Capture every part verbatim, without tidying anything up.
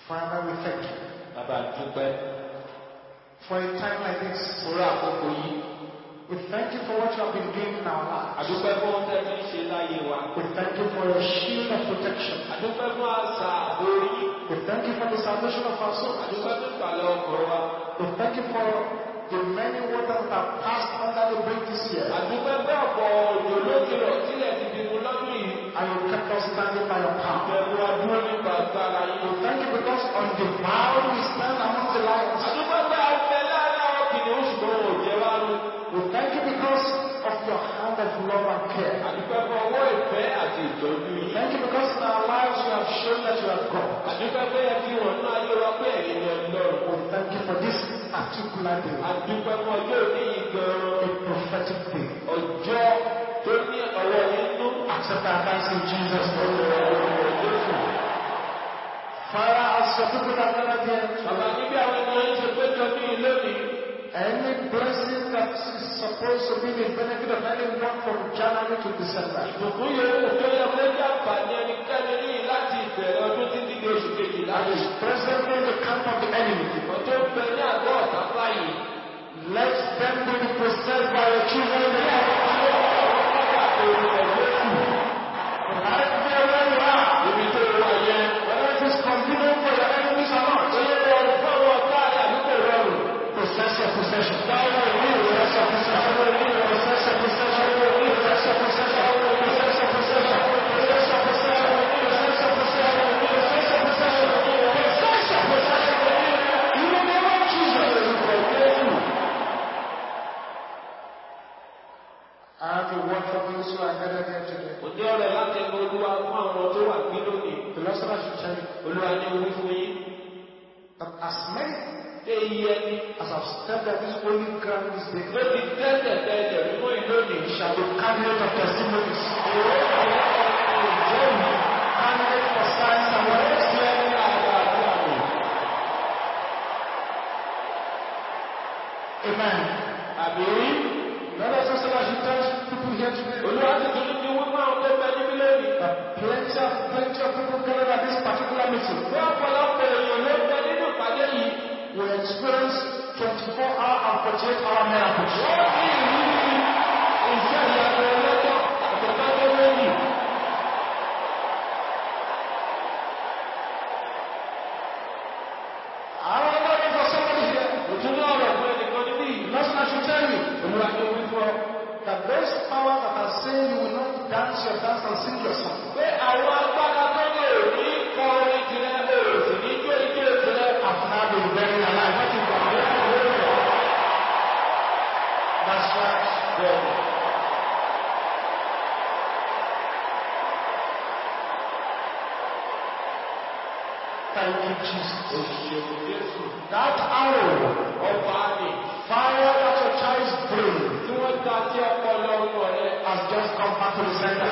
Father, we thank you. Bàbá dúpẹ́. For a time like this, Orí àkókò yìí. we thank you for what you have been doing in our lives. Àdúpẹ́ fún ohun tẹ́ fi ń ṣe láyé wa. We thank you for your shield of protection. Àdúpẹ́ fún àṣà orí. We thank you for the salvation of our souls. Àdúpẹ́ fún ìpàlẹ̀ ọkọ̀ wa. We thank you for the many waters that have passed under the bridge this year. Àdúpẹ́ fún ọ̀pọ̀ òjò lókè rọ̀ sílẹ̀ ti fi mu lọ́dún yìí. And you kept us standing by your power. Ìbẹ̀rù adúró nípa agbára yìí. We thank you because on the vow we stand among the lions. Àdúpẹ́ pé a fẹ́ láàárín àwọn kìnìún ṣùgbọ́n wọn ò jẹ́ wá rú. We thank you because of your hand of love and care. Àdúpẹ́ fún ọwọ́ ìfẹ́ àti ìtọ́jú yìí. Thank you because in our lives you have shown that you are God. Àdúpẹ́ pé ẹ fi wọ̀n náà yé wa pé ẹ̀yin ni Ọlọ́run. We thank you for this particular day. Àdúpẹ́ fún ọjọ́ òní yìí gan-an. A prophetic day. Ọjọ́ tó ní ọwọ́ nínú. Accept our thanks in Jesus' name. Father, as your people are gathered here, Bàbá níbi àwọn ènìyàn ń ṣe péjọ ní ilé mi. any blessing that is supposed to be the benefit of anyone from January to December, Ìbùkún yòówù tó yẹ kó jẹ́ àǹfààní ẹnikẹ́ni ní láti ìbẹ̀rẹ̀ ọdún títí di oṣù kejìlá that is yìí. presently in the camp of the enemy, Ọjọ́ ń bẹ ní àgọ́ ọ̀tá báyìí. let them be possessed by your children in the name of right there where you are, Ibi tó wà yẹn. whether it is convenient for your enemies or not, Ṣé rọrùn fún àwọn ọ̀tá rẹ̀ àbí kò rọrùn? possess your possession. Possess your possession. Possess your possession. Possess your possession. Possess your possession. Possess your possession. Possess your possession. Possess your possession. Possess your possession. In the name of Jesus. I have a word for those who are gathered here today. Òní ọ̀rẹ́ láti ẹnu Olúwa fún àwọn tó wà ní lónìí. The Lord said I should tell you Olúwa ní owó fún yín. that as many Ṣé iye ẹni as have stepped on this holy ground this day ló ti tẹ́tẹ̀ tẹ́lẹ̀ nínú ìlónìí? shall be candidate of testimonies. Èrò àwọn ọmọ ìjẹ́rìí. Candidate for signs and wonders. Ṣé ẹni àgbà àti àmì? Amen. Àbí? Let us also as you tell people here today. Olúwa ti tún ní wí fún àwọn tó bẹ níbí lónìí. That plenty of plenty of people gathered at this particular meeting Bí ọ̀pọ̀lọpọ̀ èèyàn ló bẹ nínú ìpàdé yìí. will experience twenty-four hour and forty-eight hour miracles. Wọ́n ní ìrírí iṣẹ́ ìyanu ọlọ́jọ́ àtọ̀kájọ́ lónìí. I don't know for somebody here. Òtún ní ọ̀rọ̀ fún ẹnìkan níbí. Listen, I should tell you Olúwa ní wí fún ọ. that those powers that are saying you will not dance your dance and sing your song, Pé àwọn agbára tó lè ní kọ orin tirẹ̀ òsì ní jó ijó tirẹ̀. have now been buried alive. What is that? That's right. Bẹ́ẹ̀ni. Thank you, Jesus. Òṣèlú Jésù. That arrow Ọba ni. fire that your child's brain Tí wọ́n ta sí ọpọlọ ọmọ rẹ̀. has just come back to the center.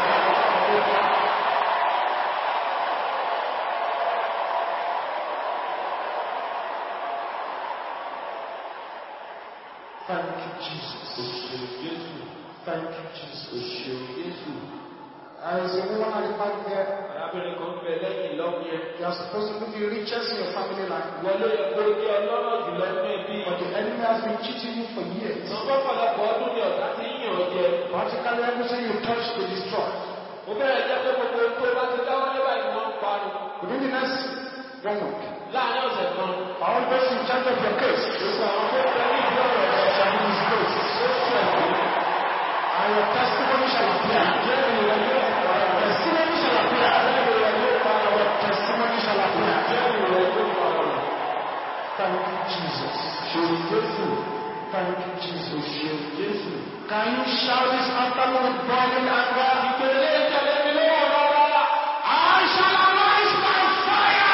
Thank you, Jesus. Òṣèlú Jésù. Thank you, Jesus. Òṣèlú Jésù. There is a woman at the back there. Arábìnrin kan bẹ lẹ́yìn lọ́wọ́ yẹn. You are supposed to be the richest in your family life. Wọ́n ló yẹ kó jẹ́ ọlọ́rọ̀ jùlọ nínú ẹbí. But the enemy has been cheating you for years. Sọ́kọ́ ọ̀pọ̀lọpọ̀ ọdún ni ọ̀tá ti ń yàn ọ́ jẹ. Practically everything you touch to destroy. Mo bẹ̀rẹ̀ jẹ́ pé gbogbo tó bá ti dáwọ́ lébà ni wọ́n ń parun. Within the next one week, Láàárín ọ̀sẹ̀ kan, all those in charge of your case gbogbo àwọn tó bẹ ní ìlú ọ̀rọ̀ rẹ̀ shall be disgraced. ó ṣẹ̀lú. And your testimony shall appear. Jẹ́ ìrẹ̀ yóò pa ọ̀rọ̀. Testimony shall appear. Jẹ́ ìrẹ̀ yóò pa ọ̀rọ̀. Testimony shall appear. Jẹ́ ìrẹ̀ yóò pa ọ̀rọ̀. Thank you, Jesus. Ṣòro Jésù. Thank you, Jesus. Ṣòro Jésù. Can you shout this afternoon with burning anger? Ìpele ìjọba mi ló wọ̀ lọ́wọ́. I shall arise by fire.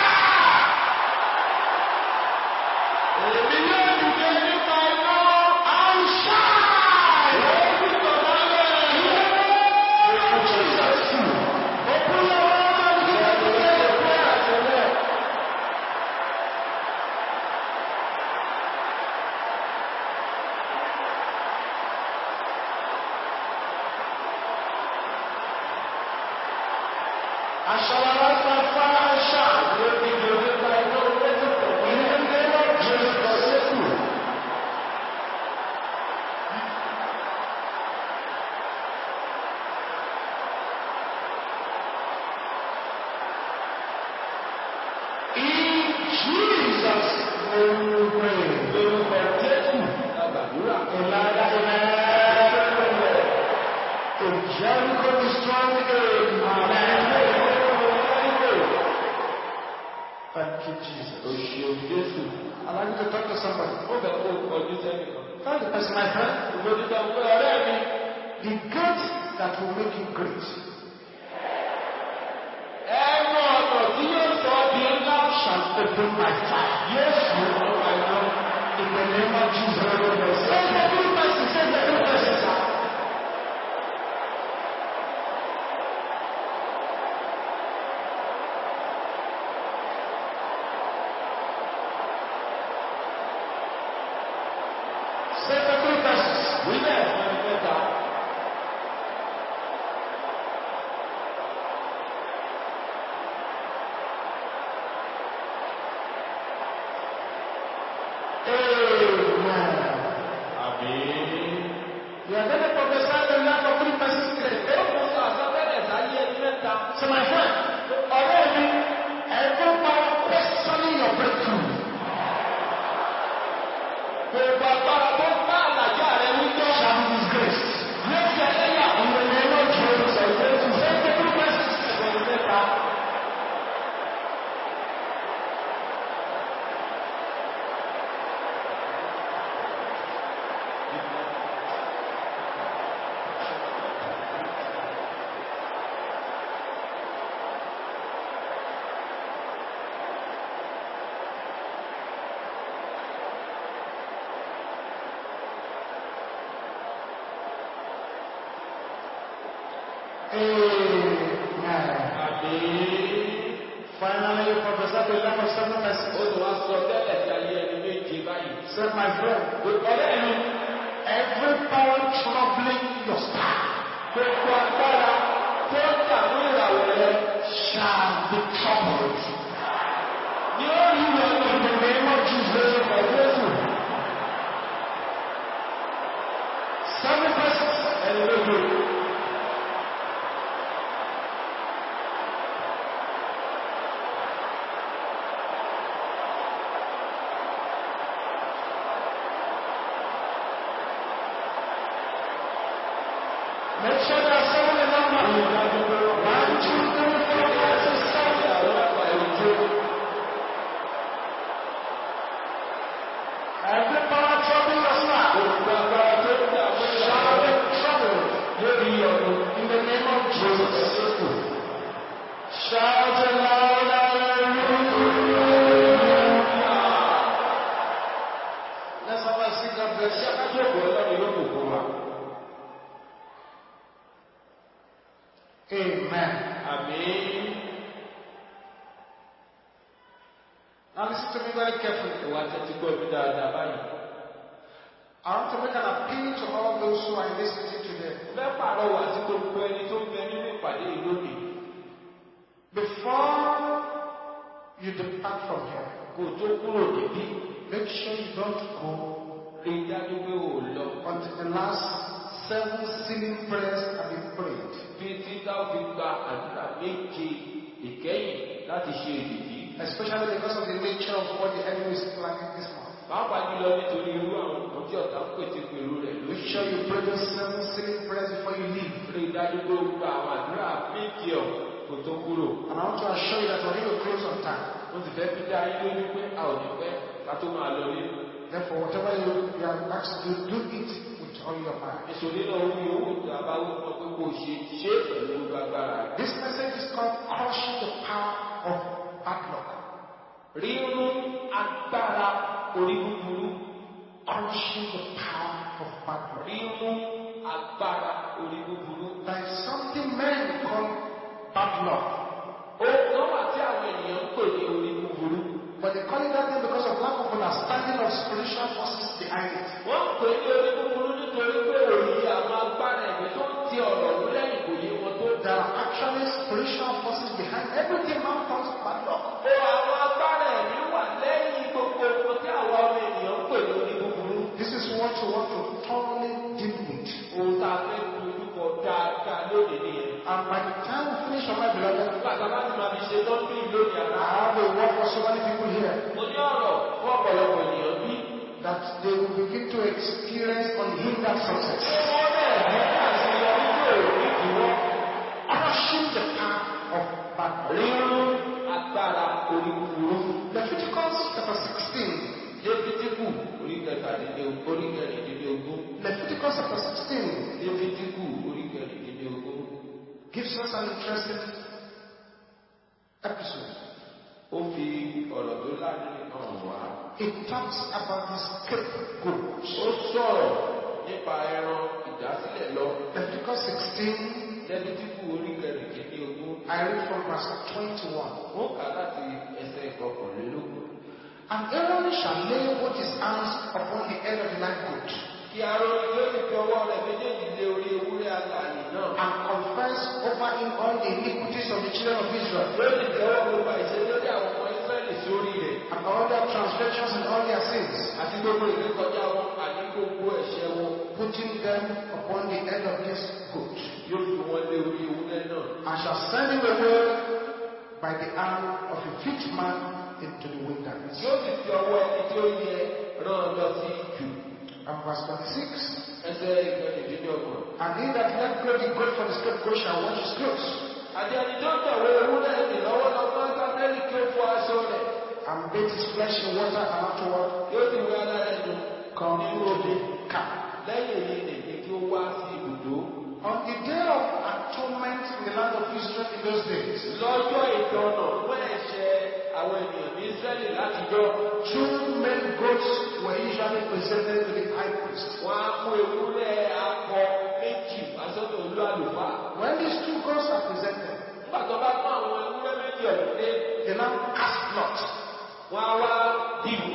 Èmi yóò dìde nípa iná. I shine. Wọ́n ti tọ̀nà lẹ́yìn. Jesus. Open your mouth and begin to pray a prayer today. I shall arise by fire and shine. name we pray. Lórúkọ Jésù la gbàdúrà. Elijah, amen. A Jericho destroyed, amen. Thank you, Jesus. O ṣeun Jésù. I'd like you to talk to somebody. Ó fẹ́ kó ọdún sẹ́nìkan. Tell the person, my friend, Ìgbòdìdà ń pẹ́ ọ̀rẹ́ mi. the gate that will make you great Ẹnu ọ̀nà tí yóò sọ ọ́ di ńlá shall open my fire. yóò ṣe ọ̀pá iná. In the name of Jesus. Say the good person, say the good person, sir. Say the good person. Wílẹ̀ ẹ̀sán mẹ́ta. Amen. Àmín. You are going to prophesy the life of three persons today. Ó kún sọ àsọtẹ́lẹ̀ sáyé ẹni mẹ́ta. So my friend, already, every power questioning your breakthrough. Gbogbo agbára tó bá àlàjá rẹ̀ wíjọ́. Shall be disgraced. Yóò fi ẹlẹ́yà. In the name of Jesus, I pray to say the good person. Ẹgbẹ̀rún mẹ́ta. Amen. Àmín. Finally, you prophesy the life of seven persons. Ó lọ wá sọ tẹ́lẹ̀ sí ayé ẹni méje báyìí. Say, my friend, Ọ̀rẹ́ mi, every power troubling your star gbogbo agbára tó ń dàmú ìràwọ̀ rẹ̀ shall be troubled. ni ó rí ìrọ̀lẹ́ In the name of Jesus, for Jesus. Seven persons. ẹni méje. Make sure there are seven in number. One, two, three, four, five, six, seven. Every power troubling your star Gbogbo agbára tó ń dàmú shall ìràwọ̀ be rẹ̀ troubled. lórí ọ̀run. In the name of Jesus. Shout aloud, hallelujah. Let's have a seat of this. Ṣákájọ́bọ̀ ọlọ́run ló kò fún wa. Amen. Àmín. Now listen to me very carefully. Ìwà tẹ́tí gbọ́ mi dáadáa báyìí. I want to make an appeal to all those who are in this meeting today. Fẹ́ pàrọwà sí gbogbo ẹni tó ń bẹ nínú ìpàdé yìí lónìí. Before you depart from here, Kò tó kúrò níbí. make sure you don't go Rí i dájú pé o ò lọ. until the last seven sealing prayers have been prayed. Bí títà ó fi gba àdúrà méje ìkẹyìn láti ṣe èdìdí. Especially because of the nature of what the enemy is planning this month. Pàápàá jùlọ nítorí irú àwọn nǹkan tí ọ̀tá ń pèsè pẹ̀lú rẹ̀ Make lóṣù. sure you pray those seven sealing prayers before you leave. Rí i dájú pé o gba àwọn àdúrà méje ọ̀ kò tó kúrò. And I want to assure you that we're going to close on time. Mo sì fẹ́ fi dá yín lójú pé a ò ní pẹ́ ká tó máa lọ nínú. Therefore, whatever you, you are asked to do, do it with all your mind. Nítorí náà ó yóò wò tí a bá wù ọ́ pé kò ṣe ṣé pẹ̀lú gbogbo agbára rẹ̀. This message is called Crushing the Power of Bad Luck. Rírun agbára orí búburú. Crushing the power of bad luck. Rírun agbára orí búburú. There is something men call bad luck. Ó náà wà tí àwọn ènìyàn ń pè ní orí búburú. But they call it that name because of lack of understanding of spiritual forces behind it. Wọ́n ń pè ní orí búburú nítorí pé òye àwọn agbára ẹ̀mí tó ń ti ọ̀rọ̀ ọ̀hún lẹ́yìn kò yé wọn tó. There are actually spiritual forces behind everything man calls bad luck. Ó àwọn agbára ẹ̀mí wà lẹ́yìn gbogbo nǹkan tí àwọn ọmọ ènìyàn ń pè ní orí búburú. This is what you want to thoroughly deal with. Ohun tá a fẹ́ dojúkọ dáadáa lónìí nìyẹn. I And by the time we finish on my beloved, Nígbà tá a bá ti máa fi ṣe tán bí lónìí àná. I have a word for so many people here. Mo ní ọ̀rọ̀ fún ọ̀pọ̀lọpọ̀ ènìyàn bí. That they will begin to experience unhindered success. Wọ́n bẹ̀rẹ̀ sí ní àṣeyọrí tí ò ní ìdíwọ́. Crushing the path of backward. Rírun agbára orí kúkúrú. Leviticus chapter sixteen. Léfítíkù orí kẹtàdínlógún orí kẹrìndínlógún. Leviticus chapter sixteen. Léfítíkù orí kẹrìndínlógún. Gives us an interesting episode. Ó fi ọ̀rọ̀ tó láàrin hàn wá. It talks about the scapegoat. Ó sọ̀rọ̀ nípa ẹran ìdásílẹ̀ lọ. Leviticus sixteen. Léfítíkù orí kẹrìndínlógún. I read from verse twenty-one. Ó kà láti ẹsẹ̀ ìkọkànlélógún. And Aaron shall lay both his hands upon the head of the live goat. Kí Áárónì yóò sì fi ọwọ́ rẹ̀ méjèèjì lé orí ewúrẹ́ alààyè náà. And confess over him all the iniquities of the children of Israel. Yóò sì jẹ́wọ́ gbogbo àìṣedéédé àwọn ọmọ Ísírẹ́lì sórí rẹ̀. And all their transgressions and all their sins. Àti gbogbo ìrékọjá wọn àti gbogbo ẹ̀ṣẹ̀ wọn. Putting them upon the head of this goat. Yóò fi wọn lé orí ewúrẹ́ náà. And shall send him away by the arm of a fit man into the wilderness. Yóò sì fi ọwọ́ ẹni tí ó yẹ rán lọ sí jù. And verse twenty-six. Ẹsẹ̀ ìkẹrìndínlọ́gbọ̀n. And he that let go the goat from the scapegoat shall wash his clothes. Àti ẹni tó tọ̀wé ewúrẹ́ ẹni lọ́wọ́ lọ́gbọ́n sáfẹ́lì kí ó fọ aṣọ rẹ̀. And bathe his flesh in water, and afterward Yóò sì wẹ ara rẹ̀ nù come nínú to omi. the camp. Lẹ́yìn èyí nìyí kí ó wá sí ibùdó. On the day of atonement in the land of Israel in those days, Lọ́jọ́ ìdáná fún ẹ̀ṣẹ̀ àwọn ènìyàn ní Ísírẹ́lì látijọ́. two male goats were usually presented to the high priest. Wọ́n á mú ewúrẹ́ akọ méjì asọ́dọ̀ olú àlùfáà. When these two goats are presented, Nígbà tó bá mú àwọn ewúrẹ́ méjì ọ̀dún dé, they now cast lot. wọ́n á wá dìbò.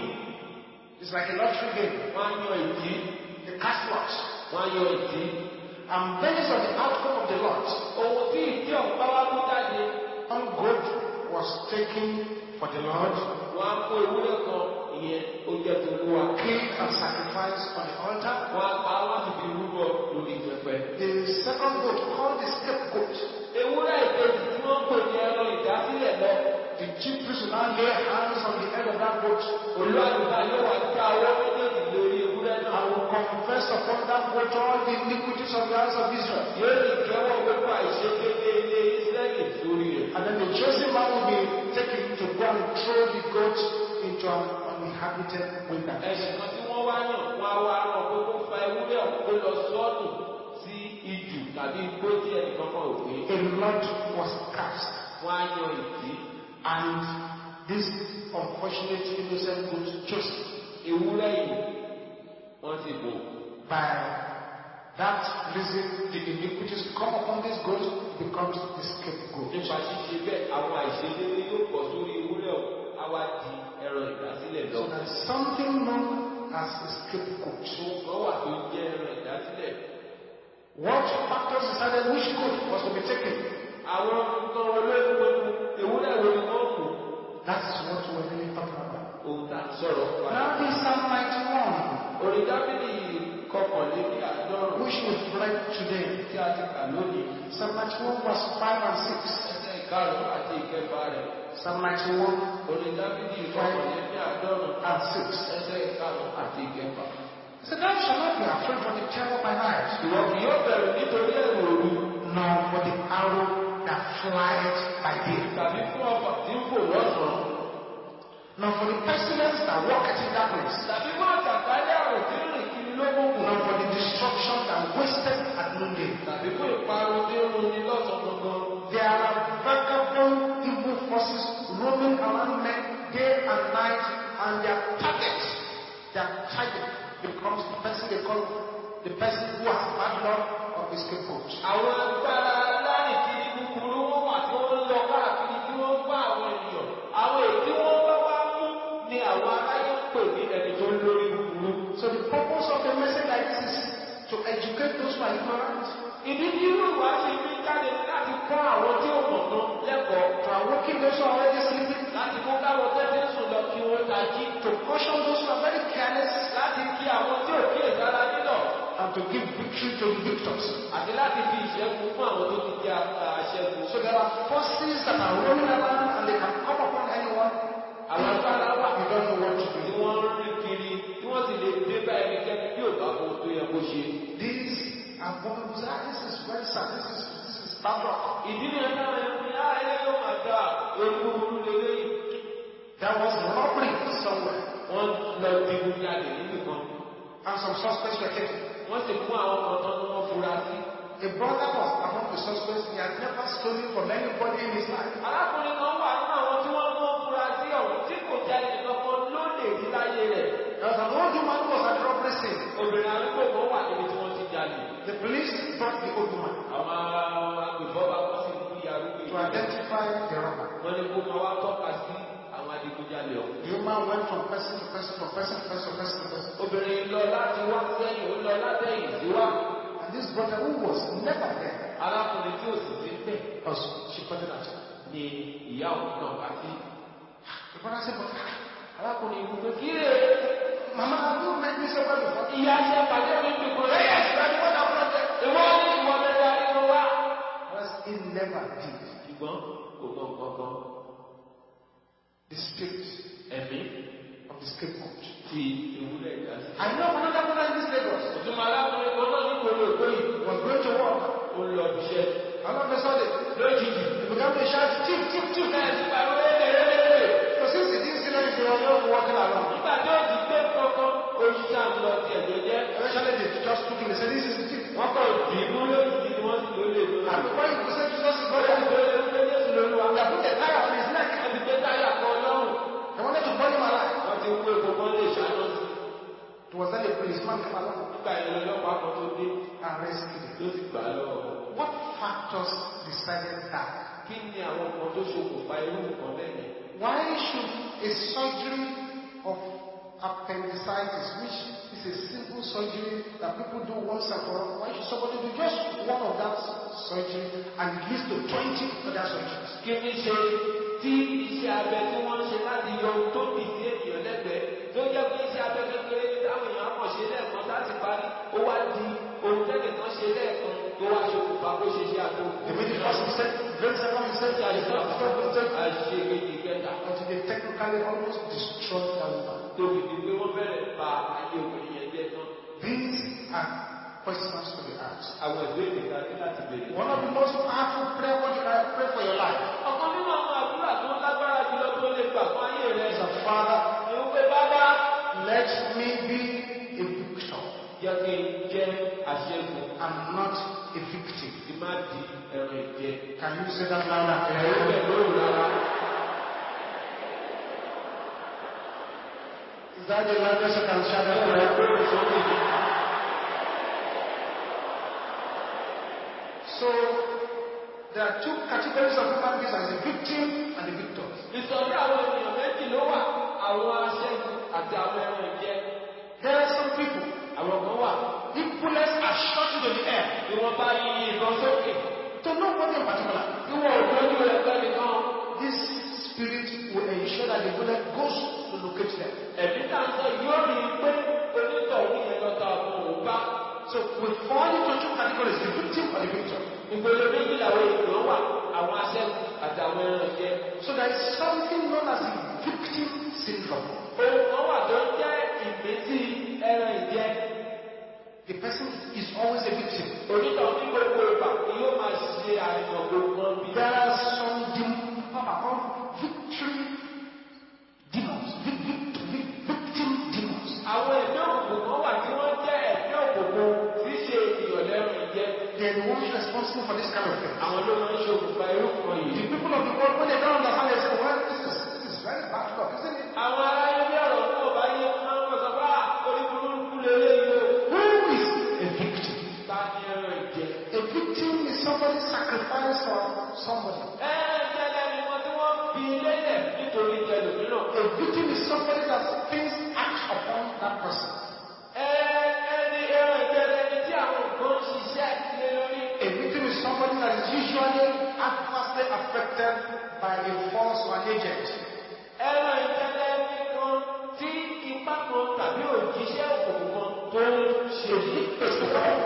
It's like a lottery game. Wọ́n á yan ìdí. They cast lots. Wọ́n á yan ìdí. And based on the outcome of the lot, Ohun tí ìdí ọ̀hún bá wá mú jáde, one goat was taken for the Lord, wọ́n á kó ewúrẹ́ kan ìyẹn ó jẹ́ tolúwa. killed and sacrificed on the altar. Wọ́n á pa wọ́n sì fi rúbọ lórí pẹpẹ. The second goat, called the scapegoat, Ewúrẹ́ ìkejì tí wọ́n pè ní ẹran ìdásílẹ̀ lọ. the chief priest will now lay hands on the head of that goat Olú àlùfáà yóò wá ká ọwọ́ méjèèjì lórí ewúrẹ́ náà. and will confess upon that goat all the iniquities of the house of Israel. Yóò sì jẹ́wọ́ gbogbo àìṣedéédé ilé Ísírẹ́lì sórí rẹ̀. And then the chosen man will be taken to go and throw the goat into an uninhabited wilderness. Ẹ̀sìn kan tí wọ́n wá yàn wọ́n á wá rán pé kó fa ewúrẹ́ ọ̀hún kó lọ sọ́ọ̀nù sí ijù tàbí igbó tí ẹnìkan kan ò gbé. A lot was cast, Wọ́n á yan ìdí. and this unfortunate innocent goat chosen. Ewúrẹ́ yìí wọ́n ti bò. By that reason, the iniquities come upon this goat becomes the scapegoat. Nípa ṣíṣe bẹ́ẹ̀, àwọn àìṣedéédé yóò pọ̀ sórí ewúrẹ́ ọ̀hún á wá di ẹran ìdásílẹ̀ lọ. So there is something known as a scapegoat. Wọ́n wà tó jẹ́ ẹran ìdásílẹ̀. What factors decided which goat was to be taken? Àwọn nǹkan olóògùn ewúrẹ́ wo ni wọ́n kù? That is what we're really talking about. Ohun tá a sọ̀rọ̀ pa. Now in Psalm ninety-one, Orin Dábìlì kọkànléní àádọ́rùn-ún which we read today, tí a ti kà lónìí. Psalm ninety-one verse five and six. Ẹsẹ̀ ìkarùn-ún àti ìkẹfà rẹ̀. Psalm ninety-one Orin Dábìlì kọkànléní àádọ́rùn-ún and six. ẹsẹ̀ ìkarùn-ún àti ìkẹfà. He said, thou shalt not be afraid for the terror by night, Ìwọ kì yóò bẹ̀rù nítorí ẹ̀rù òru, nor for the arrow that flieth by day, tàbí fún ọfà tí ń fò lọ́sàn-án, nor for the pestilence that walketh in darkness, tàbí fún àjàkálẹ̀ àrùn tí ń rìn kiri lókùnkùn, nor for the destruction that wasteth at noonday. tàbí fún ìparun tí ń runi lọ́sàn-án gangan. There are vagabond evil forces roaming around men day and night, and their target, their target becomes the person they call the person who has bad luck of the scapegoat. Àwọn agbára láàrin kiri kúkúrú wọn wà tí wọ́n ń lọ káàkiri tí wọ́n ń bá àwọn ènìyàn. Àwọn èyí tí wọ́n bá wá mú ni àwọn aráyé ń pè ní ẹni tó ń lórí kúkúrú. So the purpose of a message like this is to educate those who are ignorant, Ìdí tí irú ìwà sí ibi jáde láti kọ́ àwọn tí ó mọ̀ tó to give victory to the victors. Àti láti fi ìṣẹ́gun fún àwọn tó ti jẹ́ aṣẹ́gun. So there are forces that are running around and they can come upon anyone. Àwọn agbára wà You don't know what to tí do. wọ́n ń rìn kiri tí wọ́n sì lè dé bá ẹnikẹ́ni tí ò bá bó tó yẹ kó ṣe. These are problems. Ah, this is very sad. This is this is bad luck. Ìdí ni ẹ̀ka rẹ̀ ní ààrẹ yóò máa dá ewu búburú lélẹ́yìn. There was robbery somewhere Wọ́n lọ digun jáde níbi kan. and some suspects were taken. Wọ́n sì mú àwọn kan tán ní wọ́n fura sí. A brother was among the suspects. He had never stolen from anybody in his life. Arákùnrin kan wà nínú àwọn tí wọ́n mú fura sí ọ̀hún tí kò jáde kankan lóde rí láyé rẹ̀. There was an old woman who was at the robbery scene. Obìnrin arúgbó kan wà níbi tí wọ́n ti jáde. The police brought the old woman Àwọn agbèfọ́ba kan sì mú ìyá arúgbó to yìí. identify the robber. Wọ́n ní kó máa wá tọ́ka sí àwọn adigunjalè ọ̀hún. The woman went from person to person, from person to person, person to person. Obìnrin lọ láti wá sẹ́yìn, ó lọ látẹ̀yìn sí wá. And this brother who was never there, Arákùnrin tí ò sì sí bẹ̀ because she pointed at him. ni ìyá òun náà wá sí. The brother said, but Arákùnrin ìlú pé kí lè Mama, have you met me somewhere before? ìyá ṣe pàdé mi dùkú rẹ̀. Yes, that's what happened there. Ìwọ ní ìwọ lẹ́dà inú wa. Because he never did. Ṣùgbọ́n kò gbọ́ kankan. The spirit Ẹ̀mí of the scapegoat. ti ewúrẹ́ ìdásí. I know another brother in this Lagos Òtúmọ̀ arákùnrin kan náà ní gbòòrò èkó yìí. was going to work. Ó lọ ibiṣẹ́ All of a sudden, lójijì. he began to shout, thief, thief, thief. Bẹ́ẹ̀ ti pariwo lélẹ̀ẹ́lẹ́lẹ́. So since he didn't see anything, he was just walking along. Nígbà tí ó ti gbé kankan, oṣù sáà ń lọ sí ẹ̀jọ́ jẹ́. Eventually, they just took him. They said, this is the thief. Wọ́n kọ̀ dìímú lójijì ni wọ́n sì ló lè lọ. And before he could say Jesus is God, Bóyá ìgbó lè ń gbé Jésù lórí wa. they put a tire on his neck. Wọ́n ti gbé táyà kan lọ́rùn. They wanted to burn him alive. Wọ́n ti wú epo kan lè ṣáná sí. It was then a policeman came along Nígbà yẹn lọ́lọ́pàá kan tó dé and rescued him. ló sì gbà á lọ́wọ́. What factors decided that? Kí ni àwọn kan tó ṣokùnfà irú nǹkan bẹ́ẹ̀ yẹn? Why should a surgery of appendicitis, which is a simple surgery that people do once and for all, why should somebody do just one of that surgery and it leads to twenty other surgeries? Kí ni ṣe tí iṣẹ́ abẹ tí wọ́n ń ṣe láti yọ ohun tó dì sí ènìyàn lẹ́gbẹ̀ẹ́ tó jẹ́ pé iṣẹ́ abẹ kékeré ní táwọn èèyàn kàn ṣe lẹ́ẹ̀kan láti parí ó wá di ohun tẹ́lẹ̀ kan ṣe lẹ́ẹ̀kan tó wá ṣokùnfà bó ṣe ṣe àtò. The very first mistake, very second mistake, and the third third mistake, Àṣe kejì kẹta until they technically almost destroy that woman. tóbi ni pé wọ́n bẹ̀rẹ̀ pa ayé obìnrin yẹn jẹ́ tán. These are questions to be asked. Àwọn ìbéèrè ta ní láti béèrè. One of the most powerful prayer what you can pray for your life Ọ̀kan nínú àwọn àdúrà tó lágbára jùlọ tó lè gbà fún ayé rẹ̀ is a Father, ni ó pé bàbá let me be a victor jẹ́ kí n jẹ́ àṣẹ́gun and not a victim. kí má di ẹ̀rọ ìjẹ. Can you say that loud and Ẹ̀rọ clear? bẹ̀ lóòrùn rárá. Is that the loudest you can shout that Ẹ̀rọ prayer? lóòrùn sókè. So there are two categories of human beings, as the victim and the victors. Ìsọ̀rí àwọn ènìyàn méjì ló wà, àwọn aṣẹ́gun àti àwọn ẹran ìjẹ. There are some people, Àwọn kan wà, if bullets are shot into the air, bí wọ́n bá yí ìbọn sókè, to nobody in particular, tí wọ́n ò lójú ẹgbẹ́ nìkan. this spirit will ensure that the bullet goes to locate them. Ẹ̀mí tá ń sọ yóò rí i pé onítọ̀hún yẹn lọ́ta ọmọ òun bá. So we fall into two categories, the victim or the victor. Ìgbèlè méjì làwọn ènìyàn wà, àwọn aṣẹ́gun àti àwọn ẹran ìjẹ. So there is something known as the victim syndrome. Ohun kan wà tó jẹ́ ìmísí ẹran ìjẹ. The person is always a victim. Onítọ̀hún ní gbogbo ìgbà ni yóò máa ṣe àìsàn gbogbo bí. There are some dem- what are called victory demons, vic- vic- vic- victim demons. Àwọn ẹ̀mí òkùnkùn kan wà tí wọ́n jẹ́ ẹ̀mí òkùnkùn tí ṣe ènìyàn lẹ́rùn ìjẹ. They are the ones responsible for this kind of thing. Àwọn ló máa ń ṣe òkùnfà irú kan The yìí. people of the world, when they don't understand, they say, well, this is, this is very bad luck, isn't it? Àwọn aráyé bí ọ̀rọ̀ náà bá yé máa ń sọ pé orí burúkú lélẹ́yìí o. Who is a victim? Ta ni ẹran ìjẹ? A victim is somebody sacrificed for somebody. Ẹran ìjẹ lẹ́nu kan tí wọ́n fi lélẹ̀ nítorí tẹlòmíràn. A victim is somebody that things act upon that person. Ẹni ẹran ìjẹ lẹ́ni tí àwọn nǹkan ń ṣiṣẹ́ lé lórí. A victim is somebody that is usually adversely affected by a force or an agent. Ẹran ìjẹ lẹ́ni kan tí ipá kan tàbí òjíṣẹ́ òkùnkùn kan tó ń ṣe ní pèsè.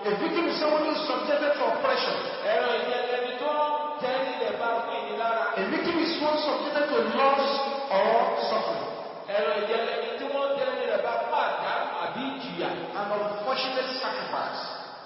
A victim is someone who is subjected to oppression. Ẹran ìjẹlẹ ni tó jẹ́ nílẹ̀ bá fún ìnilára. A victim is one subjected to loss or suffering. Ẹran ìjẹlẹ ni tí wọ́n jẹ́ nílẹ̀ bá fún àdánù àbí ìjìyà. An unfortunate sacrifice.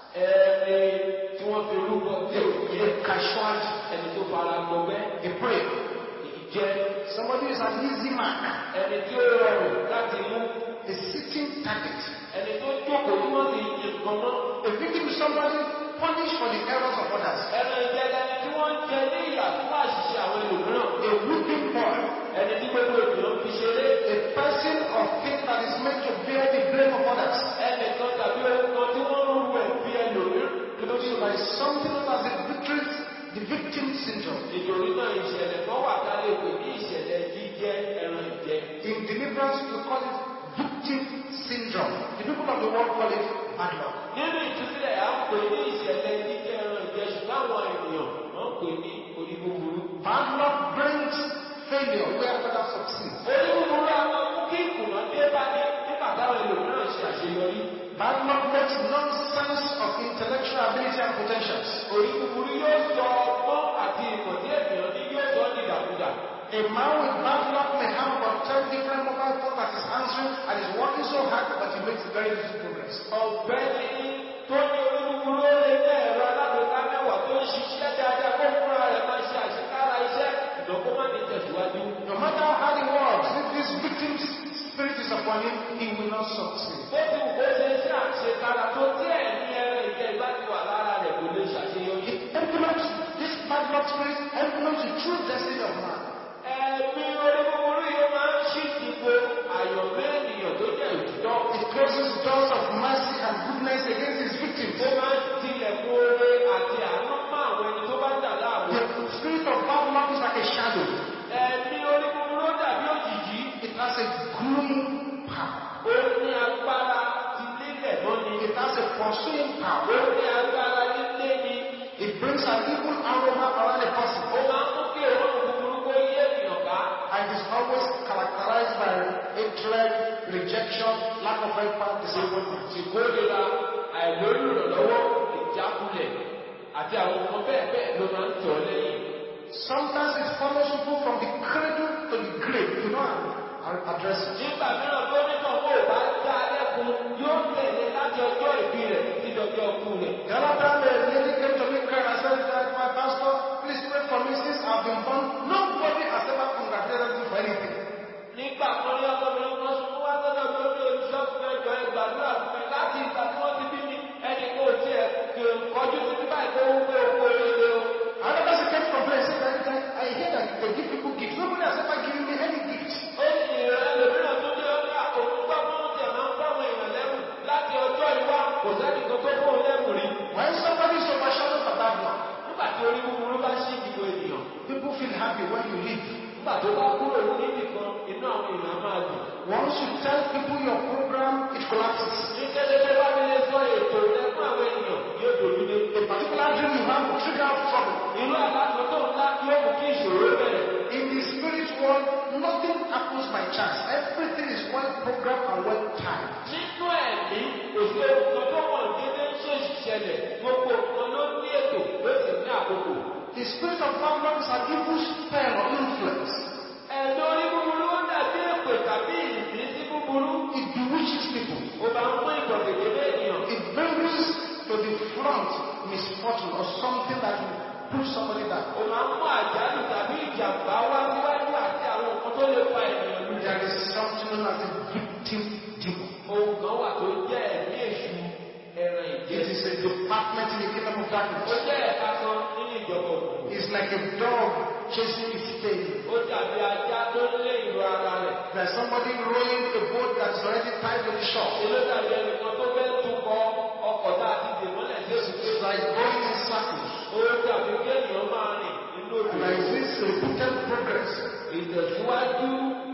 Ẹni tí wọ́n fi orúkọ tí ò yẹ. A casualty. Ẹni tó fara gbọgbẹ́. A prey. Ìjẹ. Somebody is an easy man. Ẹni tí ó rọrùn láti mú. A sitting target. Ẹni tó jókòó tí wọ́n ti yìn kan mọ́. A victim is somebody punished for the errors of others. Ẹran ìjẹlẹ ni tí wọ́n jẹ ní ìyà fún àṣìṣe àwọn ẹlòmíràn. A whipping boy. Ẹni tí gbogbo ènìyàn fi ṣeré. A person or thing that is meant to bear the blame of others. Ẹnìkan tàbí ohun tí wọ́n ń rú ẹ̀bí ẹlòmíràn. So there is something known as the victim, the victim syndrome. Nítorí náà ìṣẹ̀lẹ̀ kan wà ká lè pè ní ìṣẹ̀lẹ̀ jíjẹ ẹran ìjẹ. In deliverance we call it victim syndrome. The people of the world call it bad luck. Nínú ìtúsílẹ̀ à ń pè ní ìṣẹ̀lẹ̀ jíjẹ ẹran ìjẹ ṣùgbọ́n àwọn ènìyàn wọ́n pè ní orí búburú. Bad luck brings failure where others succeed. Orí búburú á máa mú kí ìkùnà dé bá ní nígbà táwọn ẹlòmíràn ṣe àṣeyọrí. Bad luck makes nonsense of intellectual ability and potentials. Orí búburú yóò sọ ọgbọ́n àti ìmọ̀ tí ènìyàn ní yóò sọ ní ìdàkudà. A man with bad luck may have about ten different mobile phones that is answering and is working so hard but he makes very little progress. Ọ̀gbẹ́ni tó ní orí búburú ó lè ní ẹ̀rọ alágbèéká mẹ́wàá tó ń ṣiṣẹ́ dáadáa kó fúnra rẹ̀ máa ṣe àṣekára iṣẹ́ ìdánwò má ní tẹ̀síwájú. No matter how he works, if this victim's spirit is upon him, he will not succeed. Bó ti wù kó ṣe iṣẹ́ àṣekára tó tí ẹ̀ ní ẹran ìjẹ́ ìbá ti wà lára rẹ̀ kò lè ṣàṣeyọrí. It implements this bad luck spirit implements the true destiny of man. Ẹ̀mí orí búburú yóò máa ń ṣí ìdìbò àyọ̀mọ́ ènìyàn tó jẹ́ òtítọ́. It closes doors of mercy and goodness against his victims. Ó máa ń tilẹ̀kùn oore àti àánú mọ́ àwọn ẹni tó bá dà láàmú. The spirit of bad luck is like a shadow. Ẹ̀mí orí búburú dàbí òjìjí. It has a gloomy power. Ó ní agbára ti lílẹ̀ mọ́ni. It has a pursuing power. Ó ní agbára lílé ni. It brings an evil aroma around a person. Ó máa ń mú kí òórùn búburú kó yé ènìyàn ká. And it is always characterized by hatred, rejection, lack of help, disappointment. Ìkórira, àìlórí ìrànlọ́wọ́, ìjákulẹ̀ àti àwọn ọmọ bẹ́ẹ̀ bẹ́ẹ̀ ló máa ń tọ̀ lẹ́yìn. Sometimes it follows people from the cradle to the grave. You know how to address it. Nígbà mìíràn tó nígbà kó o bá dá lẹ́kun yóò tẹ̀lé láti ọjọ́ ìbí rẹ̀ títí ọjọ́ ọkú rẹ̀. The other time a lady came to me crying and said that my pastor, please pray for me since I've been born. Nobody has ever congratulated me for anything. Nígbà kan ní ọkùnrin kan sọ fún wa lọ́dọ̀ tó ní olùṣọ́ fún ẹjọ́ ìgbàdúrà fún mi láti ìgbà tí wọ́n ti bí mi ẹnì kò tiẹ̀ kọjú sí bíbá ìkó wípé owó oríire o. Another person came to complain and said that I hear that they give people gifts. Nobody has ever given me any gift. Ó ní ìrẹ̀lẹ̀ lòmíràn tó dé ọdún àkókò gbọ́ fún oúnjẹ máa ń fáwọn èèyàn lẹ́rù láti ọjọ́ ìwá kò sẹ́ni kan tó fún lẹ́rù rí. When somebody is overshadowed by bad luck, nígbà tí orí búburú bá ṣí ìdìbò ènìyàn. people feel happy when you leave. Nígbà tó bá kúrò níbi kan inú àwọn èèyàn máa dùn. Once you tell people your program, it collapses. Ní kékeré bá mi lè sọ ètò rẹ fún àwọn ènìyàn yóò dòdú dé. A particular dream you have will trigger trouble. Irú àlàkò tó ńlá yóò mú kí ìṣòro bẹ̀rẹ̀. In the spirit world, nothing happens by chance. Everything is well programmed and well timed. Nínú ẹ̀mí, òṣè nǹkan tó mọ̀ dédé ń ṣèṣì ṣẹlẹ̀, gbogbo nǹkan ló ní ètò ló sì ní àkókò. The spirit of bad luck is an evil spell or influence. Ẹ̀dọ́ orí búburú ó dàbí èpè tàbí ìrísí búburú. It bewitches people. Ó bá ń mú ìbọn kékeré ènìyàn. It brings to the front misfortune or something that will put somebody down. Ó máa ń mú àjálù tàbí ìjàmbá wá síwájú àti àwọn nǹkan tó lè fa ènìyàn lù. There is something known as a victim demon. Ohun kan wà tó jẹ́ ẹ̀mí èṣù ẹran ìjẹ́. It is a department in the kingdom of Ó darkness. jẹ́ ẹ̀ka kan nínú ìjọba òkùnkùn. It's like a dog chasing its tail. Ó dàbí ajá tó ń lé ìlú ara rẹ̀. There's somebody rowing a boat that's already tied to the shore. Èló dàbí ẹnìkan tó fẹ́ tukọ̀ ọkọ̀ tá a ti dè mọ́lẹ̀ sí èsì. It's like going in circles. Ó dàbí kéèyàn máa rìn nínú òjò. And there is this repeated progress Ìtẹ̀síwájú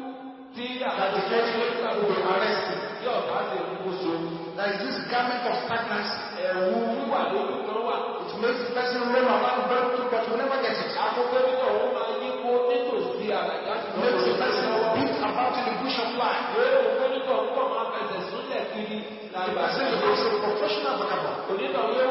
tí that the enemy will be arrested. tí ọ̀gá ti ń kó so. There is this garment of stagnancy. Ẹ̀wù wíwà lójú kan wà. It makes the person roll around very quick, but will never get it. Akókó nínú òun máa yípo nítòsí àgbàjá sí Makes the person beat about in the bush of life. Yóò kókó nínú òun kọ̀ máa fẹsẹ̀ súnlẹ̀ kiri The lágbà. person becomes a professional vagabond. Onítọ̀ yóò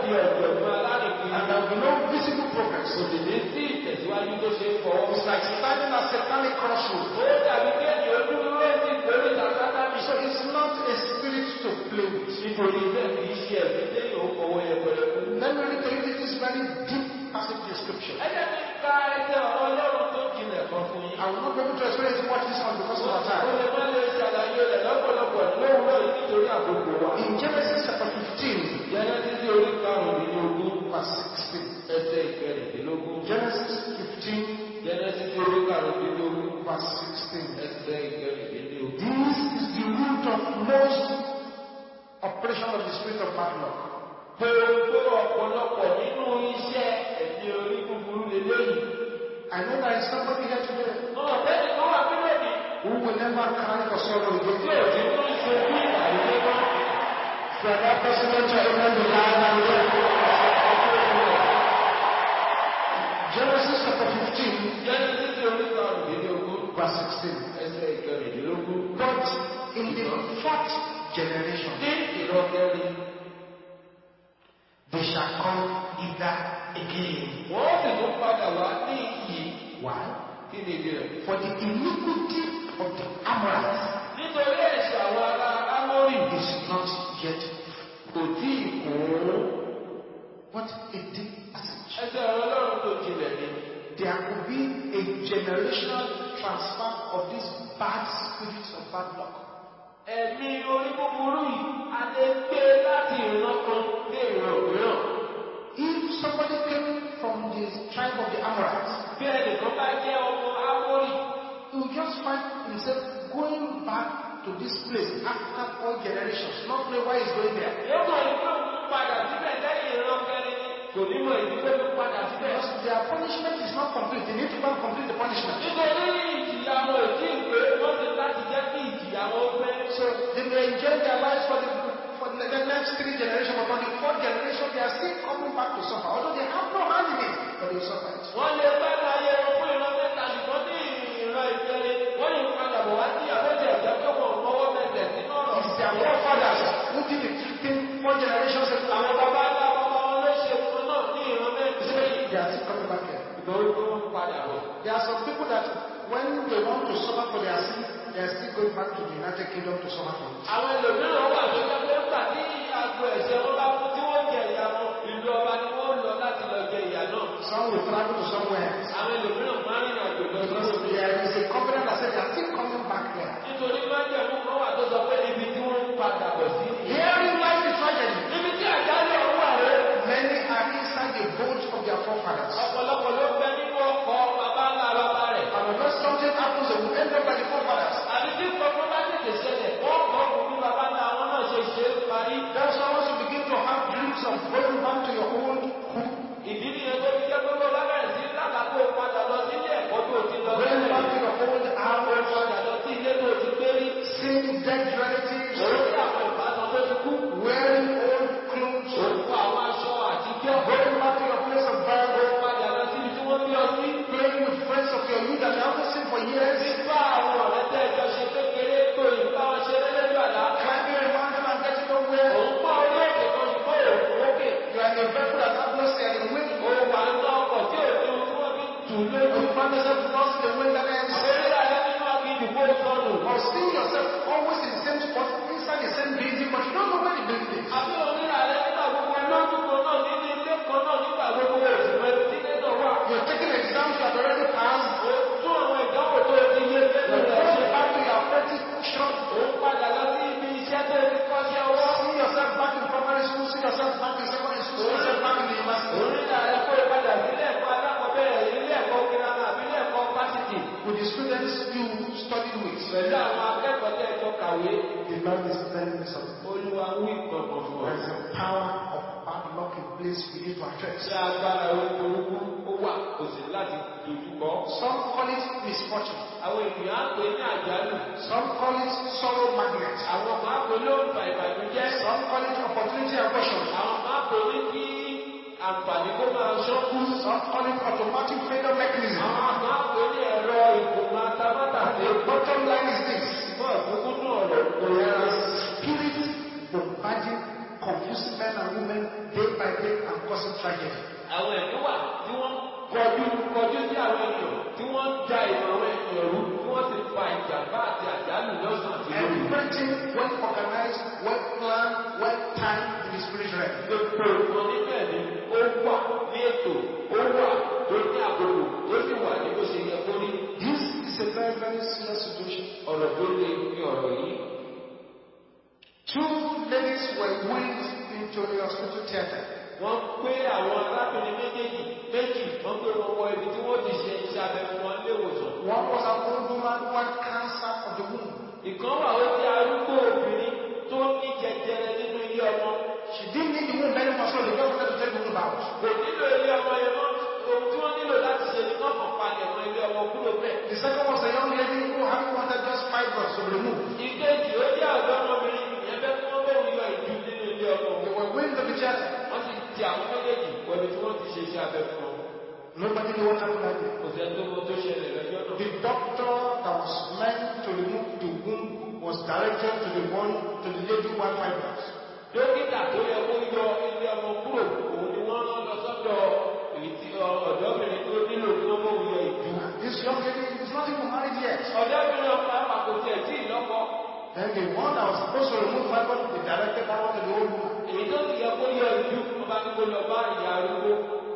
di ọ̀jọ̀gbọ́n alárìnkiri. And there will be no visible progress. Kò sì ní sí ìtẹ̀síwájú tó ṣe é fọwọ́. It's like standing at satanic crossroads. Ó dàbí kí ènìyàn dúró sí ìgbéríta sátánì. So it's not a spirit to play with. Nítorí bẹ́ẹ̀ kì í ṣe ẹ̀mí téèyàn ó fọwọ́ yẹpẹrẹ fún. Let me read to you this very deep passage of scripture. Ẹ jẹ́ kí n ka ẹsẹ̀ ọ̀rọ̀ Ọlọ́run tó jinlẹ̀ kan fún yín. I will not be able to explain it much this one because of our time. Ó lè má lè ṣàlàyé rẹ̀ lọ́pọ̀lọpọ̀ lówùúrọ̀ yìí nítorí àkókò wa. In Genesis chapter fifteen, Jẹ́nẹ́sísì orí karùn-ún-dín-ogún verse sixteen. ẹsẹ̀ ìkẹrìndínlógún. Genesis fifteen, Jẹ́nẹ́sísì orí karùn-ún-dín-ogún verse sixteen. ẹsẹ̀ ìkẹrìndínlógún. This is the root of most operation of the spirit of bad luck. Gbogbo ọ̀pọ̀lọpọ̀ nínú iṣẹ́ ẹ̀mí orí búburú lélẹ́yìn. I know there is somebody here today Ọ̀rọ̀ bẹ́ẹ̀ ni wọ́n wà nílẹ̀ ní. who will never cry for sorrow Tí ò again. sí tó ń ṣe bí àìlé mọ́. For that person to amen the line and then Genesis chapter fifteen, Jẹ́nẹ́sísì orí karùn-ún-dín-ogún verse sixteen. ẹsẹ̀ ìkẹrìndínlógún. But in the fourth generation, Ní ìrọ̀kẹ́rin, they shall come either again. wọ́n sì tún padà wá ní iyì. Why? Kí ni ìdí rẹ̀? For the iniquity of the Amorites Nítorí ẹ̀ṣẹ̀ àwọn ará Ámórì is not yet. kò tí ì kún. What a deep passage. Ẹsẹ̀ ọ̀rọ̀ Ọlọ́run tó jinlẹ̀ ni. There could be a generational transfer of these bad spirits of bad luck. Ẹ̀mí orí búburú yìí a lè gbé láti ìran kan dé ìran mìíràn. If somebody came from the tribe of the Amorites, Bí ẹnìkan bá jẹ́ ọmọ Ámórì, he will just find himself going back to this place after four generations, not knowing why he's going there. yóò mọ̀ ní pé òun padà síbẹ̀ lẹ́yìn ìran kẹrin ni. Kò ní mọ̀ ìdí pé òun padà síbẹ̀. Because their punishment is not complete. They need to go and complete the punishment. Nítorí ìjìyà wọn ò tí ì pé wọ́n ti láti jẹ́ kí ìjìyà wọn ó pé. So they may enjoy their lives for the for the, the next three generations, but on the fourth generation, they are still coming back to suffer. Although they have no hand in it, but they will suffer it. Wọ́n lè fẹ́ máa yẹ wọn fún ìran mẹ́ta ṣùgbọ́n ní ìran ìkẹrin wọ́n lè padà bọ̀ wá sí àbọ̀jẹ̀ ìjọ tó wọ̀ mọ́wọ́ mẹ́tẹ̀ sínú ọ̀rọ̀. It's their forefathers who did the fifteen, four generations ago. Àwọn bàbá ńlá bàbá wọn ló ṣe fún náà ní ìran mẹ́tẹ̀. They are still coming back here. Ìgbòho tó ń padà bọ̀. There are some people that when they want to suffer for their sin, they are still going back to the United Kingdom to suffer for it. Àwọn ẹlòmíràn wà tó jẹ́ pé nígbà tí àgbo ẹ̀ṣẹ̀ wọn bá kú tí wọ́n jẹ ìyà wọn, ìlú ọba ni wọ́n lọ láti lọ jẹ ìyà náà. Some will travel to somewhere else. Àwọn ẹlòmíràn máa ń rìnrìn àjò lọ Because sọ́dọ̀. there is a covenant that says they are still coming back here. Nítorí májẹ̀mú kan wà tó sọ pé ibi tí wọ́n ń padà bọ̀ sí. Herein lies the tragedy. Ibi tí àjálù ọ̀hún wà rẹ̀. Many are inside the boat of their forefathers. Ọ̀pọ̀lọpọ̀ ló bẹ nínú ọkọ̀ bàbá ńlá bàbá rẹ̀. And when something happens, they will end up like the forefathers. Àbí tí kọ̀ọ̀kan bá tètè ṣẹlẹ̀, wọ́n kọ́ ọ̀gùn bí bàbá ńlá wọn náà ṣe ṣe é parí. That's why once you begin to have dreams of going back to your old home, Ìdí nìyẹn tó fi jẹ́ pé wọ́n bá bẹ̀rẹ̀ sí lálàkó padà lọ sí ilé ẹ̀kọ́ tó ti lọ going sílẹ̀. back to your old house, Padà lọ sí ilé tó ti gbé rí. seeing dead relatives, Òun ní àwọn ìbátan tó ti kú. wearing old clothes, Òun kó àwọn aṣọ àtijọ́. going back to your place of burial, Padà lọ síbi tí wọ́n bí ọ sí. playing with friends of your youth that you haven't seen for years, Nípa àwọn ọ̀rẹ́ tẹ́ ẹjọ́ ṣe kékeré tó ìbá wọn ṣe lẹ́lẹ́jọ́ àlá. climbing a mountain and getting nowhere. Òun pọ̀ orí òkè kan ṣùgbọ́n òun òkè. You are in a vehicle that has no steering wheel. Òun wà ń lọ ọkọ̀ tí ò ní ohun tí wọ́n fi ń tù lójú. You find yourself lost in the wilderness. Àbẹ̀rẹ̀ alẹ́ nínú aginjù kó sọnù. Or seeing yourself always in the same spot, inside the same building, but you don't know where the building is. Àbí òmìnira alẹ́ nígbà gbogbo lójúkọ náà nínú ilé kan náà nígbà gbogbo oṣù mẹ́rin tí ilé náà wà. You're taking exams you have already passed. Ó tún àwọn ìdánwò tó ti yé You're lẹ́nu rẹ̀ going ṣe. back to your apprenticeship. Ó padà lọ sí ibi iṣẹ́ tó ti kọ́ṣẹ́ ọwọ́. See yourself back in primary school, see yourself back in secondary school, see yourself back in the university. Òmìnira alẹ́ kó padà sílé ẹ̀kọ́ alákọ̀ọ́bẹ̀rẹ̀ ilé ẹ̀kọ́ girama àbí ilé ẹ̀kọ́ fásitì. With the students you studied with, Pẹ̀lú àwọn akẹ́kọ̀ọ́ tẹ́ ẹjọ́ kàwé. the Lord is telling me something. Olúwa wí gbọ̀ngàn fún ọ. There is a power of bad luck in place we need to address. Ṣé agbára orúkọ ó wà kò sí láti dojúkọ? Some call it misfortune. Àwọn ènìyàn á pè ní àjálù. Some call it sorrow magnet. Àwọn máa pè lóòrùn ìbànújẹ́. Some call it opportunity aversion. Àwọn máa pè ní kí àǹfààní kó máa ṣọ́kú. Some call it automatic failure mechanism. Àwọn máa pè ní ẹ̀rọ ìgbòmọ̀ àtàmátàdé. The bottom line is this. Ṣùgbọ́n ìfúnkún náà rẹ̀ kò There yára. are spirits bombarding, confusing seducing men and women day by day and causing tragedy. Àwọn ẹ̀mí wà tí wọ́n kọjú kọjú sí àwọn ènìyàn tí wọ́n ń da ìmọ̀ àwọn ènìyàn rú tí wọ́n sì fa ìjàmbá àti àjálù lọ́sàn àti lóru. Everything well organized, well planned, well timed in the spirit realm. Gbogbo ìmọ̀ nínú ẹ̀mí ó wà ní ètò, ó wà tó ní àkókò, ó sì wà ní bó ṣe yẹ kó rí. This is a very very serious situation. Ọ̀rọ̀ tó lè ní ọ̀rọ̀ yìí. Two ladies were wheeled into the hospital theater. Wọ́n gbé àwọn arábìnrin méjèèjì méjì wọ́n gbé wọn wọ ibi tí wọ́n ti ṣe iṣẹ́ abẹ fún wọn léwòsàn. One was an old woman who had cancer of the womb. Ìkan wà ó jẹ́ arúgbó obìnrin tó ní jẹjẹrẹ nínú ilé ọmọ. She didn't need the womb anymore, so they don't want to tell you about. Kò nílò ilé ọmọ yẹn mọ́, ohun tí wọ́n nílò láti ṣe ni kán kàn palẹ̀ mọ́ ilé ọmọ kúrò bẹ́ẹ̀. The second was a young lady who had wanted just five dollars to be removed. Ìkejì ó jẹ́ ọ̀dọ́ ọmọbìnrin ìyẹn fẹ́ kí wọ́n bẹ̀rù yọ ìjú nínú ilé ọmọ. They were wheeled to the theater. Wọ́n sì ti àwọn méjèèjì pẹ̀lú tí wọ́n ti ṣe iṣẹ́ abẹ fún wọn. Nobody knew what happened that day. Kò sẹ́ni tó mọ tó ṣẹlẹ̀ lọ́jọ́ náà. The doctor that was meant to remove the womb was directed to the one to the lady who had five dollars. Dókítà tó yẹ kó yọ ilé ọmọ kúrò òun ni wọ́n rán lọ sọ́dọ̀ ọ̀dọ́bìnrin tó nílò kí wọ́n mọ̀ yọ ìjú. This young lady is not even married yet. Ọ̀dọ́bìnrin ọ̀pá àpapọ̀ tiẹ̀ tí ìlọ́kọ. Then the one that was supposed to remove five dollars, they directed that one to the old woman. Èyí tó ti yẹ kó yọ ìjú ọba ní kó lọ bá ìyá arúgbó.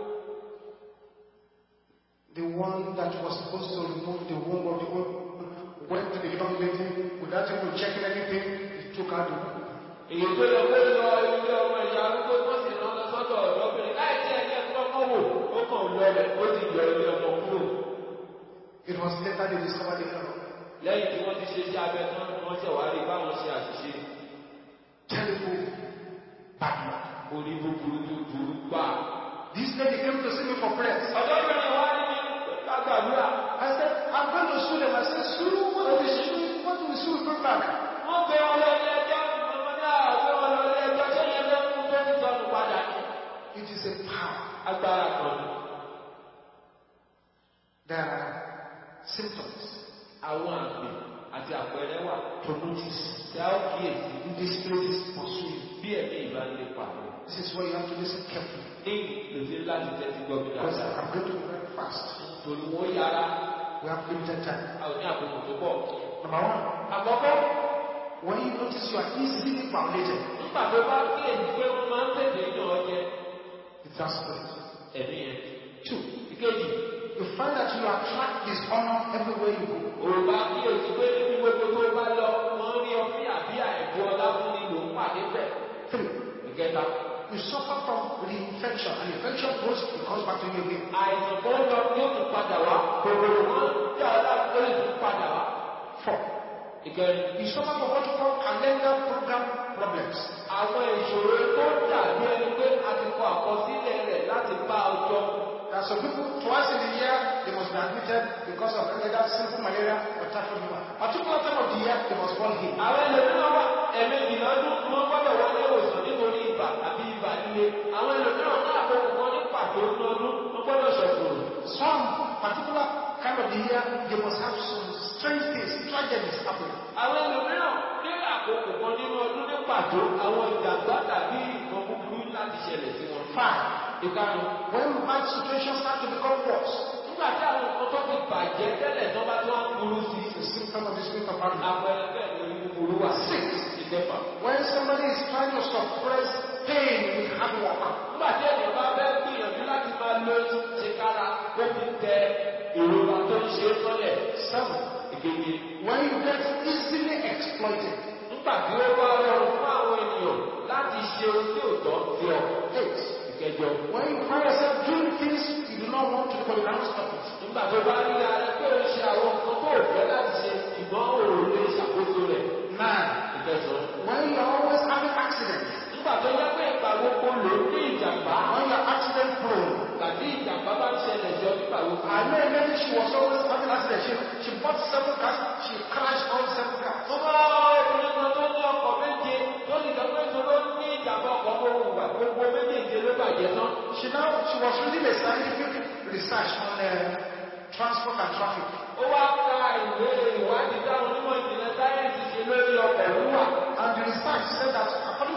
The one that was supposed to remove the womb of the old woman went to the young lady without even checking anything. He took out the womb. Èyí tó yẹ kó yọ ilé ọmọ ìyá arúgbó tó sì rán lọ sọ́dọ̀ ọ̀dọ́bìnrin láì tí ẹni ẹ̀kọ́ ọmọ wò ó kàn lọ rẹ̀ ó sì yọ ilé ọmọ kúrò. It was later they discovered the error. Lẹ́yìn tí wọ́n ti ṣe sí abẹ tán ni wọ́n ṣẹ̀ wá rí báwọn ṣe àṣìṣe. Terrible bad luck. Orí búburú tó burú gbà. This lady came to see me for prayers. Ọ̀dọ́bìnrin wá ní lágbàdúrà. I said, I'm going to sue them. I said, sue? What do we sue? What do we sue? Bring back. Wọ́n gbé wọn lọ ilé ẹjọ́. Ọmọdé àwọn gbé wọn lọ ilé ẹjọ́. Ṣé yẹn fẹ́ fún tó ti sọnù padà ní? It is a power. Agbára kan. There are symptoms. Àwọn àgbè àti àpẹẹrẹ wà. To notice. Ṣé a ó kíyèsí? This spirit is pursuing. Bí ẹ̀mí ìbánilẹ̀ pàdé. This is why you have to listen carefully. Ní ìlòsí láti tẹ́tí gbọ́ mi Because dáadáa. I'm going to be very fast. Torí wọ́n yára. We have limited time. A ò ní àkókò tó pọ̀. Number one. Àkọ́kọ́. When you notice you are easily violated. Nígbà tó bá kíyèsí pé wọ́n máa ń tètè yàn ọ́ jẹ. It's that spirit. Ẹ̀mí yẹn. Two. Ìkejì. You find that you attract dishonor everywhere you go. Òrùba kíyèsí pé níbi gbogbo tó bá lọ, wọ́n rí ọ bí àbí àìbú ọlá fún ni ló ń pàdé bẹ̀. Three. Ìkẹta. You suffer from reinfection, and infection goes, it comes back to you again. Àìsàn tó ń lọ yóò tún padà wá. Kòkòrò wọn dá ọlá tó lè tún padà wá. Four. Ìkẹrin. You suffer from what you call calendar program problems. Àwọn ìṣòro tó dàbí ẹni pé a ti kọ àkọsílẹ̀ rẹ̀ láti bá ọjọ́. There are some people, twice in a year, they must be admitted because of either simple malaria or typhoid fever. Particular time of the year, they must fall here. Àwọn ẹlòmíràn wà ẹ̀mejì lọ́dún ni wọ́n gbọ́dọ̀ wọlé ìwòsàn nítorí ibà àbí ibà líle. Àwọn ẹlòmíràn náà àkókò kan ní pàtó lọ́dún wọ́n gbọ́dọ̀ ṣọ̀fòrò. Some particular kind of the year, they must have some strange things, tragedies happen. Àwọn ẹlòmíràn ní àkókò kan nínú ọdún ní pàtó àwọn ìjàmbá tàbí ìkan búburú láti ṣẹlẹ̀ sí wọn. Five. Ìkarùn. When bad situations start to become worse. Nígbà tí àwọn nǹkan tó ti bàjẹ́ tẹ́lẹ̀ tó bá tí wọ́n burú sí. It's a symptom of the spirit of bad luck. Àpẹẹrẹ bẹ́ẹ̀ lórí búburú wà. Six. Ìkẹfà. When somebody is trying to suppress pain with hard work. Nígbà tí ènìyàn bá fẹ́ gbìyànjú láti máa lo ṣe kára ó fi tẹ ìrora tó ń ṣe mọ́lẹ̀. Seven. Ìkejì. When you get easily exploited. Nígbà tí ó bá rọrùn fún àwọn ènìyàn láti ṣe ohun tí ò tọ́ sí ọ. Eight. Ìkẹjọ. When you find yourself doing things you do not want to do, but you cannot stop it. Nígbà tó bá rí ara pé ó ń ṣe àwọn nǹkan tó fẹ́ láti ṣe ìgbọ́n òòrùn lè ṣàkóso rẹ̀. Nine. Ìkẹsàn. When you are always having accidents. Nígbà tó yẹ pé ìgbà gbogbo ló ní ìjàmbá. When you are accident prone. Tàbí ìjàmbá bá ń ṣẹlẹ̀ jọ nígbà gbogbo. I know a lady, she was always having accidents. She, she bought seven cars, she crashed all seven cars. Ó bá obìnrin kan tó ní ọkọ̀ méje tó ní ìjọba ìṣòro ní ìjàmbá ọkọ̀ gbogbo ìgbà gbogbo méjèèjì ló bàjẹ́ tán. She now, she was reading a scientific research on uh, transport and traffic. Ó wá ka ìwé ìwádìí táwọn onímọ̀ ìjìnlẹ̀ sáyẹ́ǹsì ṣe lórí ọkọ̀ wíwà. And the research said that according to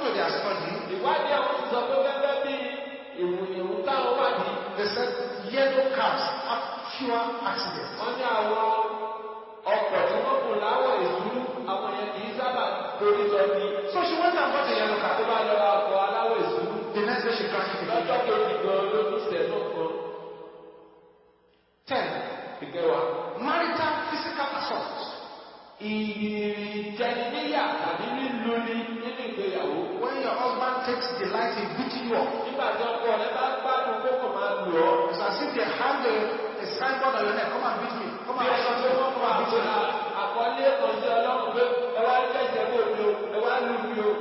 to their study, ìwádìí àwọn ti sọ pé gẹ́gẹ́ bí ìwòyẹ̀wò táwọn wádìí. they said yellow cars have fewer accidents. Wọ́n ní àwọn ọkọ̀ tí wọ́n kò láwọ̀ ìṣúrú àwọn yẹn kì í sábà torí sọ ní. So she went and bought a yellow car. Tó bá lọ ra ọkọ̀ aláwọ̀ ìṣúrú. The next day she crashed it. Lọ́jọ́ kejì gan ló ní ìṣẹ̀ náà kan. Ten. Ìkẹwàá. Marital physical assault. Ìjẹniyà tàbí lílu ni nínú ìgbéyàwó. When your husband takes delight in beating you up. Nígbà tí ọkọ rẹ bá gbádùn kókò máa lù ọ́. It's as if they hang a, a signboard on your neck. Come and beat me. Come Bí and ẹ̀sọ́ tó wọ́n fún àbúrò àkọlé ẹ̀kọ́ sí ọlọ́run pé ẹ wá ní kẹ̀sẹ̀ bò mí o, ẹ wá lù mí o.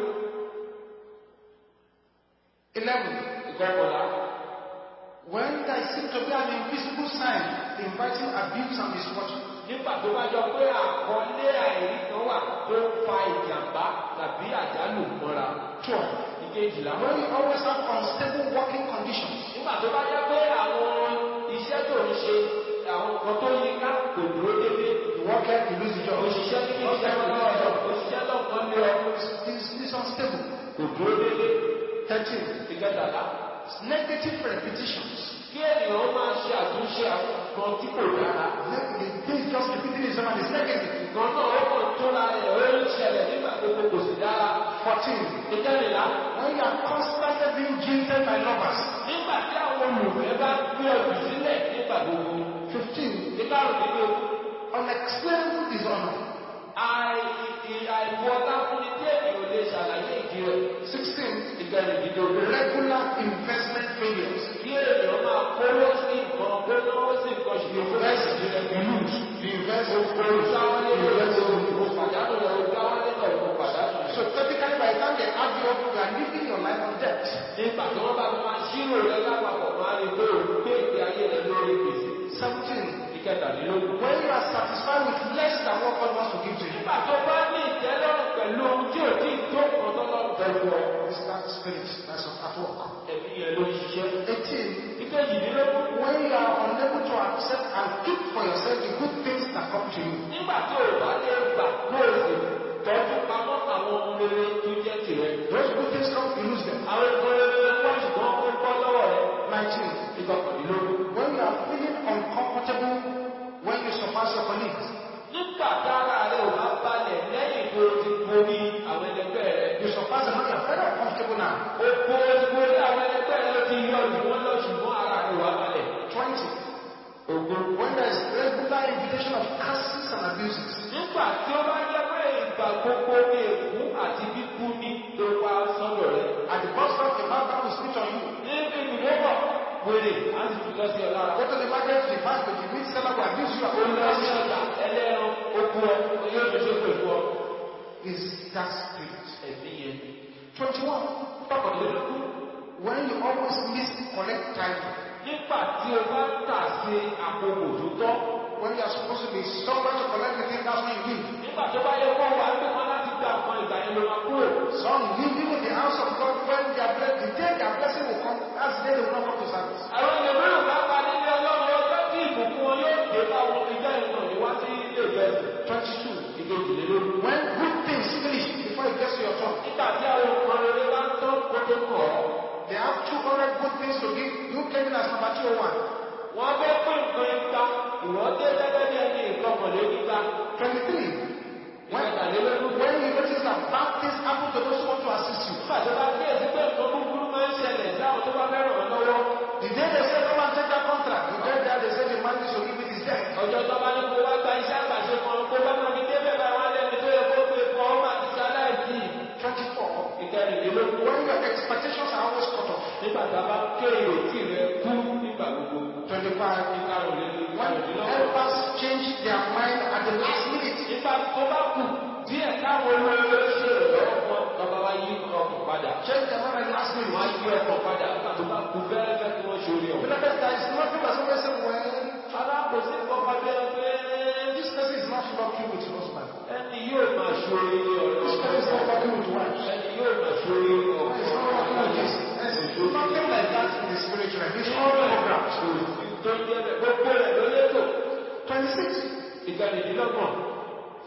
Eleven. Ìkọkànlá. When there seems to be an invisible sign inviting abuse and misfortune. Nígbà tó bá jọ pé àkọlé àìrí kan wà tó ń fa ìjàmbá tàbí àjálù mọ́ra. Twelve. Ìkejìlá. When you always have unstable working conditions. Nígbà tó bá jẹ́ pé àwọn iṣẹ́ tó ń ṣe àwọn nǹkan tó yí ká kò dúró dédé. You work here, you lose the job. Òṣìṣẹ́ ní kí iṣẹ́ wọn lọ́wọ́ òṣìṣẹ́ lọ́kàn lé ọ. It's, it's unstable. Kò dúró dédé. Thirteen. Ìkẹtàlá. Negative repetitions. Kí ènìyàn máa ṣe àtúnṣe àwọn nǹkan tí kò dára. The thing is just repeating itself and it's negative. Nǹkan náà ó kàn tó la ẹ̀ ó ń ṣẹlẹ̀ nígbà gbogbo kò sì dára. Fourteen. Ìkẹrìnlá. When you are constantly being jilted by lovers. Nígbà tí àwọn olùfẹ́ bá gbé ọ̀dùn sílẹ̀ nígbà gbogbo. Fifteen. Ìkarùn-ún unexplainable dishonor. Àìbù ọlá fún ní tí ènìyàn lè ṣàlàyé ìdí rẹ̀. Sixteen. Ìkẹrìndínlógún. Regular investment failures. Kí ènìyàn máa kówó sí nǹkan, kó náwó sí nǹkan ṣùgbọ́n kó bẹ́ẹ̀ sì ní ẹgbẹ́ You lose. You invest. olùsáwọ́lé lórí pàdánù rẹ̀ olùsáwọ́lé náà ló pàdánù rẹ̀. So typically by the time they add you up, you are living your life on debt. Nígbà tí wọ́n bá máa ṣírò rẹ̀ lápapọ̀ máa rí pé òun gbé ìgbé ayé rẹ̀ lórí gbèsè. Seventeen. Ìkẹtàdínlógún. When you are satisfied with less than what God wants to give to you. Nígbà tó bá ní ìtẹ́lọ́rùn pẹ̀lú ohun tí ò tí tó kan tọ́lọ́run pẹ̀lú ọ. It's that spirit that's at work. Ẹ̀mí yẹn ló ń ṣiṣẹ́. Eighteen. Ìkejìdínlógún. When you are unable to accept and keep for yourself the good things that come to you. Nígbà tó o bá lè gbà lóòsì tọ́jú pamọ́ àwọn ohun rere tó jẹ́ tirẹ̀. Those good things come, you lose them. Àwọn ẹ̀kọ́ rere wá ṣùgbọ́n ó bọ́ lọ́wọ́ rẹ̀. Nineteen. Ìkọkàndínlógún. When you are feeling uncomfortable when you surpass your colleagues. Nígbà tára rẹ̀ ò bá balẹ̀ lẹ́yìn tó ti borí àwọn ẹlẹgbẹ́ rẹ̀. You surpass them, you are very uncomfortable now. Ó borí àwọn ẹlẹgbẹ́ rẹ̀ ti yọ ìwọ́n lọ ṣùgbọ́n ara rẹ̀ wà balẹ̀. Twenty. Ògùn. When there is regular invitation of curses and abuses. Nígbà tí ó bá jẹ́ pé ìgbà gbogbo ní èkú àti bíbú ní tó wá sọ́dọ̀ rẹ̀. At the bus stop, the man will spit on you. Níbi ìdúróbọ̀ wèrè á sì tún lọ sí ọ̀la. Go to the market, the bank, if you meet seller will abuse you. Ó lọ sí ọjà ẹlẹ́ran okú ọ, yóò tún ṣe pẹ̀lú ọ. Is that spirit? Ẹ̀mí yẹn. Twenty-one. Tọkànlélógún. When you always miss correct time. Nígbà tí o bá tà sí àkókò tó tọ́. When you are supposed to be somewhere to collect the thing, that's when you leave. Nígbà tó bá yẹ kó wà pé wọn láti gba àwọn ìgbà yẹn ló máa kúrò. Some leave even the house of God when their blessing, the day their blessing will come, that's the day they will not come to service. Àwọn ènìyàn bá pa nílé ọlọ́run ọjọ́ tí ìbùkún wọn yóò dé báwọn ìjọ ìrìnà ní wá sí ilé ìjọsìn. Twenty-two. Ìkejìlélógún. When good things finish before it gets to your turn. Nígbà tí àwọn ọmọ rere bá ń tán kó tó kọ̀ ọ́. They have two hundred good things to give. You came in as number two oh one. Wọ́n fẹ́ pín nǹkan ìgbà. Ìwọ́n dé gẹ́gẹ́ bí ẹni ìkọkànlélígba. Twenty-three. When, when you notice that bad things happen to those who want to assist you. Nígbà tó bá gbé èsì pé nǹkan búburú máa ń ṣẹlẹ̀ sí àwọn tó bá fẹ́ ràn án lọ́wọ́. The day they say come and take that contract, the day there they say the man is to give it is there. Ọjọ́ tó bá ní kó wá gba iṣẹ́ àgbàṣe kan, kó bá máa fi débẹ̀ bá wọn lẹ́ni tó yẹ kó gbé fún ọmọ àti ṣaláìsí. Twenty-four. Ìkẹrìnlélógún. When your expectations are always cut off. Nígbà tá a bá ké ìrètí rẹ kú nígbà gbogbo. Twenty-five. Ìkarùnlélógún. When helpers change their mind at the last minute. Nígbà tó bá kù díẹ̀ káwọn olóore ṣe ìrọ̀lọ́wọ́ wọn lọ́ba wá yí ọkọ̀ padà. Change their mind at the last minute. Wọ́n á yí ọkọ̀ padà nígbà tó bá kú fẹ́ẹ́fẹ́ kí wọ́n ṣe orí ọ̀hún. Beloved, there is nothing that somebody say, well, Ara kò sí kọ́kọ́ bí ẹgbẹ́. this person is not lucky with his husband. Ẹni yóò máa ṣe orí ọ̀rọ̀. This person is not lucky with wife. Ẹni yóò máa ṣe orí ọ̀rọ̀. It's not lucky with this. There's nothing like that in the spiritual life. It's all programmed. Tó ń jẹ́ bẹ̀ gbogbo rẹ̀ ló létò. Twenty-six. Ìkànnìdínlọ́gbọ̀n.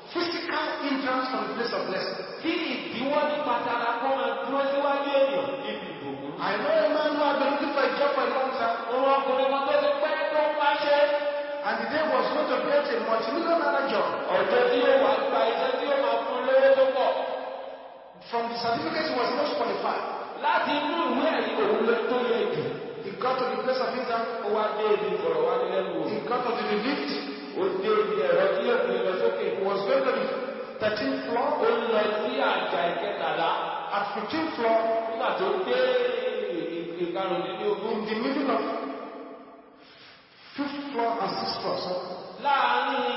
physical hindrance from the place of blessing. Kí ìdíwọ́ nípa tara kó máa dúró síwájú ènìyàn níbi ìbùkún. I know a man who had been looking for a job for a long time. Òun ọkùnrin kan tó ti pẹ́ tó ń wáṣẹ́. And the day was going to get a multi-million dollar job. Ọjọ́ tí yóò wá gba iṣẹ́ tí yóò máa fún lówó tó pọ̀. From the certificate he was most qualified. Láti inú ìwé ẹ̀rí òun ló tó yẹ jù. He got to the place of interview. Ó wá dé ibi ìfọ̀rọ̀wánilẹ́nuwò. He got to the lift. Ó dé ibi ẹ̀rọ tí yóò gbé lọ sókè. He was going to the thirteenth floor. Ó lọ sí àjà ìkẹtàlá. At fifteenth floor. Nígbà tó dé ìkarùndínlógún. In the middle of fifth floor and sixth floor. So láàárín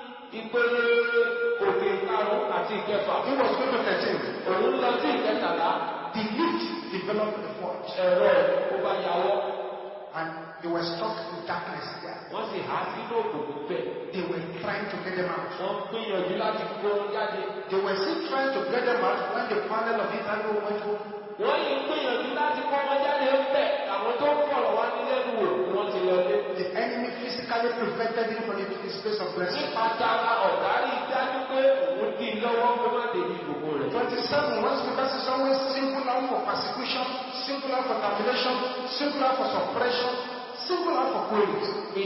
ìpele òkè ìkarùn àti ìkẹfà. He was going to thirteen. Òun lọ sí ìkẹtàlá. The lift developed a fault. Ẹ̀rọ ó bá yàwọ́. And they were stuck in darkness there. Wọ́n sì há sínú òkùnkùn bẹ́ẹ̀. They were trying to get them out. Wọ́n gbìyànjú láti kó wọn jáde. They were still trying to get them out when the panel of interview went home. Wọ́n yìí gbìyànjú láti kó wọn jáde bẹ́ẹ̀. Àwọn tó ń fọ̀rọ̀ wá ní lẹ́nu wò ni wọ́n ti lọlé. The enemy physically prevented him from the space of blessing. Nípa tara ọ̀dárí dájú pé òun dì lọ́wọ́ kó má débi ìgbòho rẹ̀. twenty-seven, once because it's always singular for persecution, singular for termination, singular for suppression, singular for queries.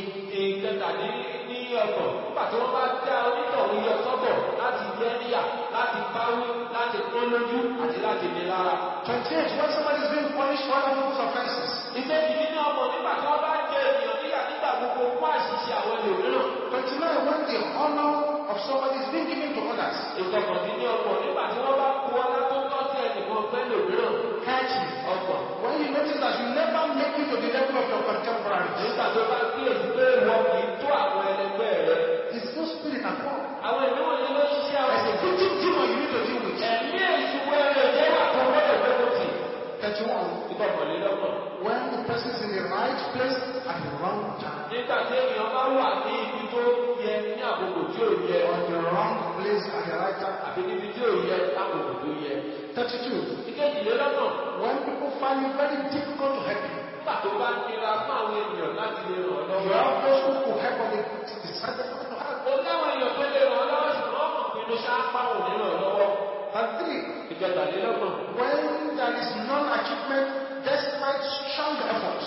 Ìkẹtàdí ní ọgbọ̀n nígbà tí wọ́n bá dá onítọ̀hún yọ sọ́tọ̀ láti jẹ́ níyà, láti báwí, láti pọ́n lójú àti láti ní lára. twenty-eight, when somebody is being punished for other people's offenses. Ìkejì nínú ọgbọ̀n nígbà tí wọ́n bá jẹ ènìyàn níyà nígbà gbogbo fún àṣìṣe àwọn ẹlòmíràn. twenty-nine, when the honor of somebody is being given to others. Ìkọkàndínní ọgbọ̀n nígbà tí wọ́n bá kú ọlá tó tọ́ sí ẹnìkan fẹ́ lòmíràn. thirty, ọgbọ̀n. when you notice that you never make it to the level of your contemporaries. Nígbà tó bá kíyèsí pé ìwọ kì í tó àwọn ẹlẹgbẹ́ rẹ. It's no spirit at all. Àwọn ìlú wọ̀nyí ló ṣiṣẹ́ àwọn. There's a victim demon you need to deal with. Ẹ̀mí èṣù wẹ̀rẹ̀ jẹ́ wà tó gbọ́dọ̀ gbọ́dọ̀ tì. thirty-one, Ìkọkànlélọ́gbọ̀n. when the person is in the right place at the wrong time. Nígbà tí ènìyàn bá wà ní ibi tó yẹ ní àkókò tí ò yẹ. On the wrong place at the right time. Àbí níbi tí ò yẹ lákòókò tó yẹ. thirty-two, Ìkejìlélọ́gbọ̀n. when people find it very difficult to help you. Nígbà tó bá nira fún àwọn ènìyàn láti lè ràn ọ́ You lọ́wọ́. have those who could help on the decided not to help. Ó láwọn èèyàn tó lè ràn ọ́ lọ́wọ́ ṣùgbọ́n ọmọ pinnu ṣáápá ò ní ràn ọ́ lọ́wọ́. And three, Ìkẹtàlélọ́gbọ̀n. when there is non-achievement despite strong efforts.